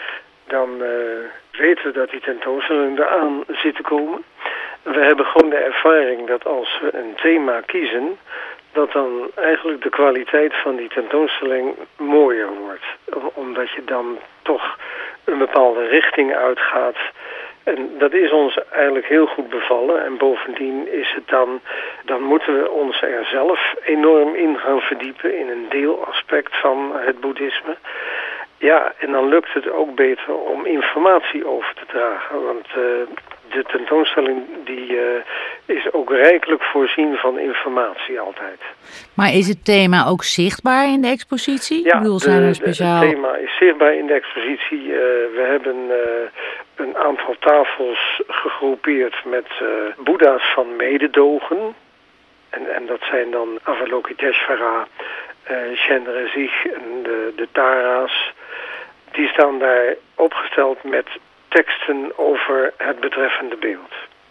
Dan uh, weten we dat die tentoonstelling eraan zit te komen. We hebben gewoon de ervaring dat als we een thema kiezen, dat dan eigenlijk de kwaliteit van die tentoonstelling mooier wordt. Omdat je dan toch een bepaalde richting uitgaat. En dat is ons eigenlijk heel goed bevallen. En bovendien is het dan, dan moeten we ons er zelf enorm in gaan verdiepen in een deelaspect van het boeddhisme. Ja, en dan lukt het ook beter om informatie over te dragen. Want uh, de tentoonstelling die uh, is ook rijkelijk voorzien van informatie altijd.
Maar is het thema ook zichtbaar in de expositie?
Ja,
Ik bedoel,
de,
zijn er
de-
speciaal...
het thema is zichtbaar in de expositie. Uh, we hebben uh, een aantal tafels gegroepeerd met uh, boeddha's van mededogen. En, en dat zijn dan Avalokiteshvara, uh, Chenrezig en de, de Tara's. Die staan daar opgesteld met teksten over het betreffende beeld.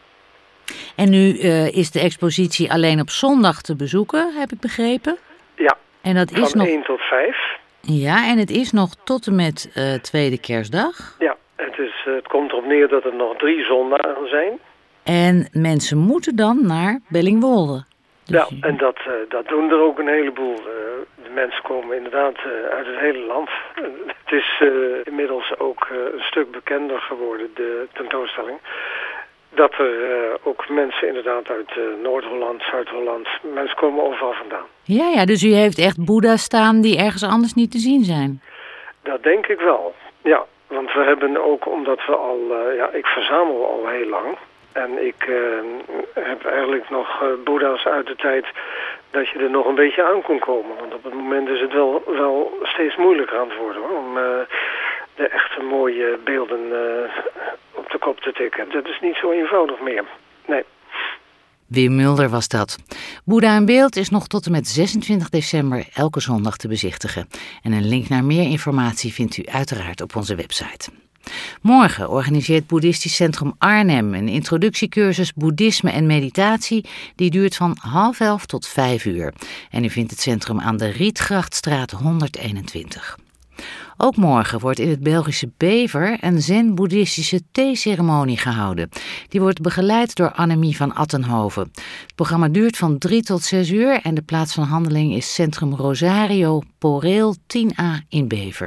En nu uh, is de expositie alleen op zondag te bezoeken, heb ik begrepen.
Ja,
En dat is
van
nog...
één tot vijf.
Ja, en het is nog tot en met uh, tweede kerstdag.
Ja, het, is, uh, het komt erop neer dat er nog drie zondagen zijn.
En mensen moeten dan naar Bellingwolde. Dus
Ja, en dat, uh, dat doen er ook een heleboel. Uh, de mensen komen inderdaad uh, uit het hele land. Uh, het is uh, inmiddels ook uh, een stuk bekender geworden, de tentoonstelling. Dat er uh, ook mensen inderdaad uit uh, Noord-Holland, Zuid-Holland, mensen komen overal vandaan.
Ja, ja, dus u heeft echt Boeddha's staan die ergens anders niet te zien zijn.
Dat denk ik wel, ja. Want we hebben ook, omdat we al, uh, ja, ik verzamel al heel lang. En ik uh, heb eigenlijk nog uh, Boeddha's uit de tijd dat je er nog een beetje aan kon komen. Want op het moment is het wel, wel steeds moeilijker aan het worden hoor, om uh, de echte mooie beelden uh, op de kop te tikken. Dat is niet zo eenvoudig meer. Nee.
Wim Mulder was dat. Boeddha in beeld is nog tot en met zesentwintig december elke zondag te bezichtigen. En een link naar meer informatie vindt u uiteraard op onze website. Morgen organiseert Boeddhistisch Centrum Arnhem een introductiecursus Boeddhisme en Meditatie. Die duurt van half elf tot vijf uur. En u vindt het centrum aan de Rietgrachtstraat honderdeenentwintig. Ook morgen wordt in het Belgische Bever een zen-boeddhistische theeceremonie gehouden. Die wordt begeleid door Annemie van Attenhoven. Het programma duurt van drie tot zes uur en de plaats van handeling is Centrum Rosario Poreel tien A in Bever.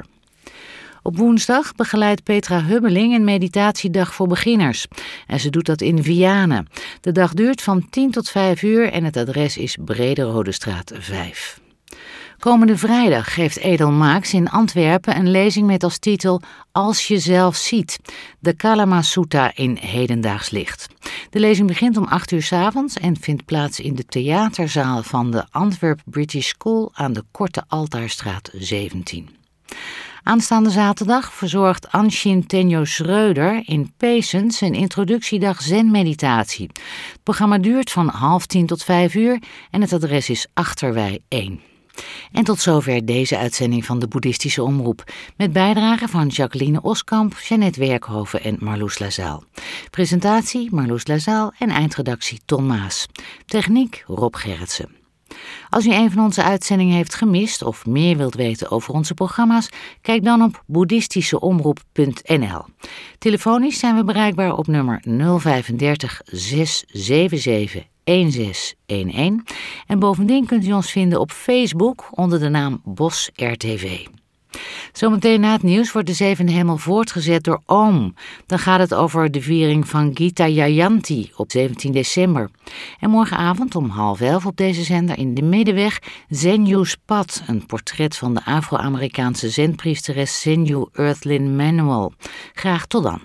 Op woensdag begeleidt Petra Hubbeling een meditatiedag voor beginners. En ze doet dat in Vianen. De dag duurt van tien tot vijf uur en het adres is Brederodestraat vijf. Komende vrijdag geeft Edel Maaks in Antwerpen een lezing met als titel Als je zelf ziet, de Kalama Sutta in hedendaags licht. De lezing begint om acht uur 's avonds en vindt plaats in de theaterzaal van de Antwerp British School aan de Korte Altaarstraat zeventien. Aanstaande zaterdag verzorgt Anshin Tenjo Schreuder in Peesens een introductiedag zen-meditatie. Het programma duurt van half tien tot vijf uur en het adres is Achterwei één. En tot zover deze uitzending van de Boeddhistische Omroep. Met bijdrage van Jacqueline Oskamp, Jeannette Werkhoven en Marloes Lazaal. Presentatie Marloes Lazaal en eindredactie Ton Maas. Techniek Rob Gerritsen. Als u een van onze uitzendingen heeft gemist of meer wilt weten over onze programma's, kijk dan op boeddhistischeomroep punt n l. Telefonisch zijn we bereikbaar op nummer nul vijfendertig zes zeven zeven een zes een een en bovendien kunt u ons vinden op Facebook onder de naam Bos R T V. Zometeen na het nieuws wordt de Zevende Hemel voortgezet door Om. Dan gaat het over de viering van Gita Jayanti op zeventien december. En morgenavond om half elf op deze zender in de Middenweg Zenyu's Pad. Een portret van de Afro-Amerikaanse zenpriesteres Zenyu Earthlyn Manuel. Graag tot dan.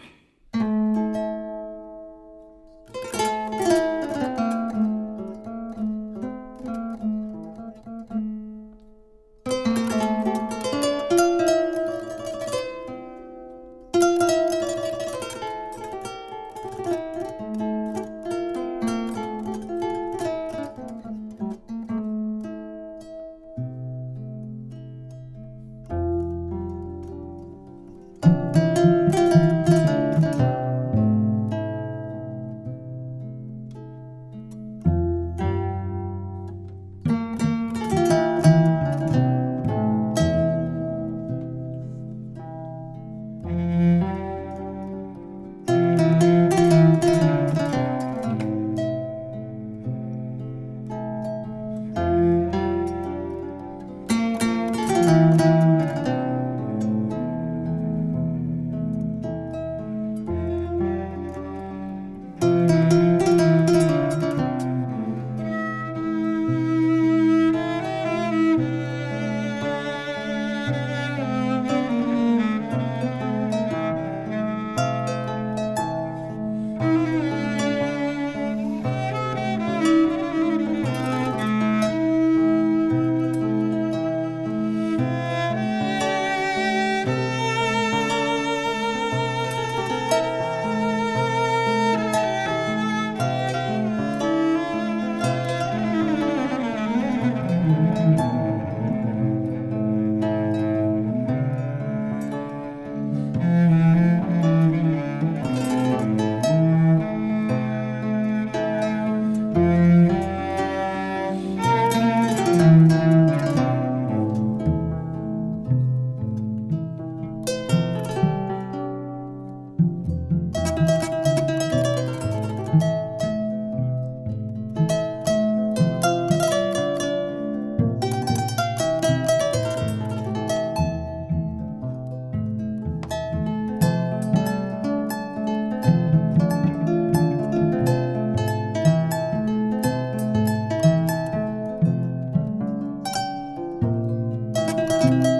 you.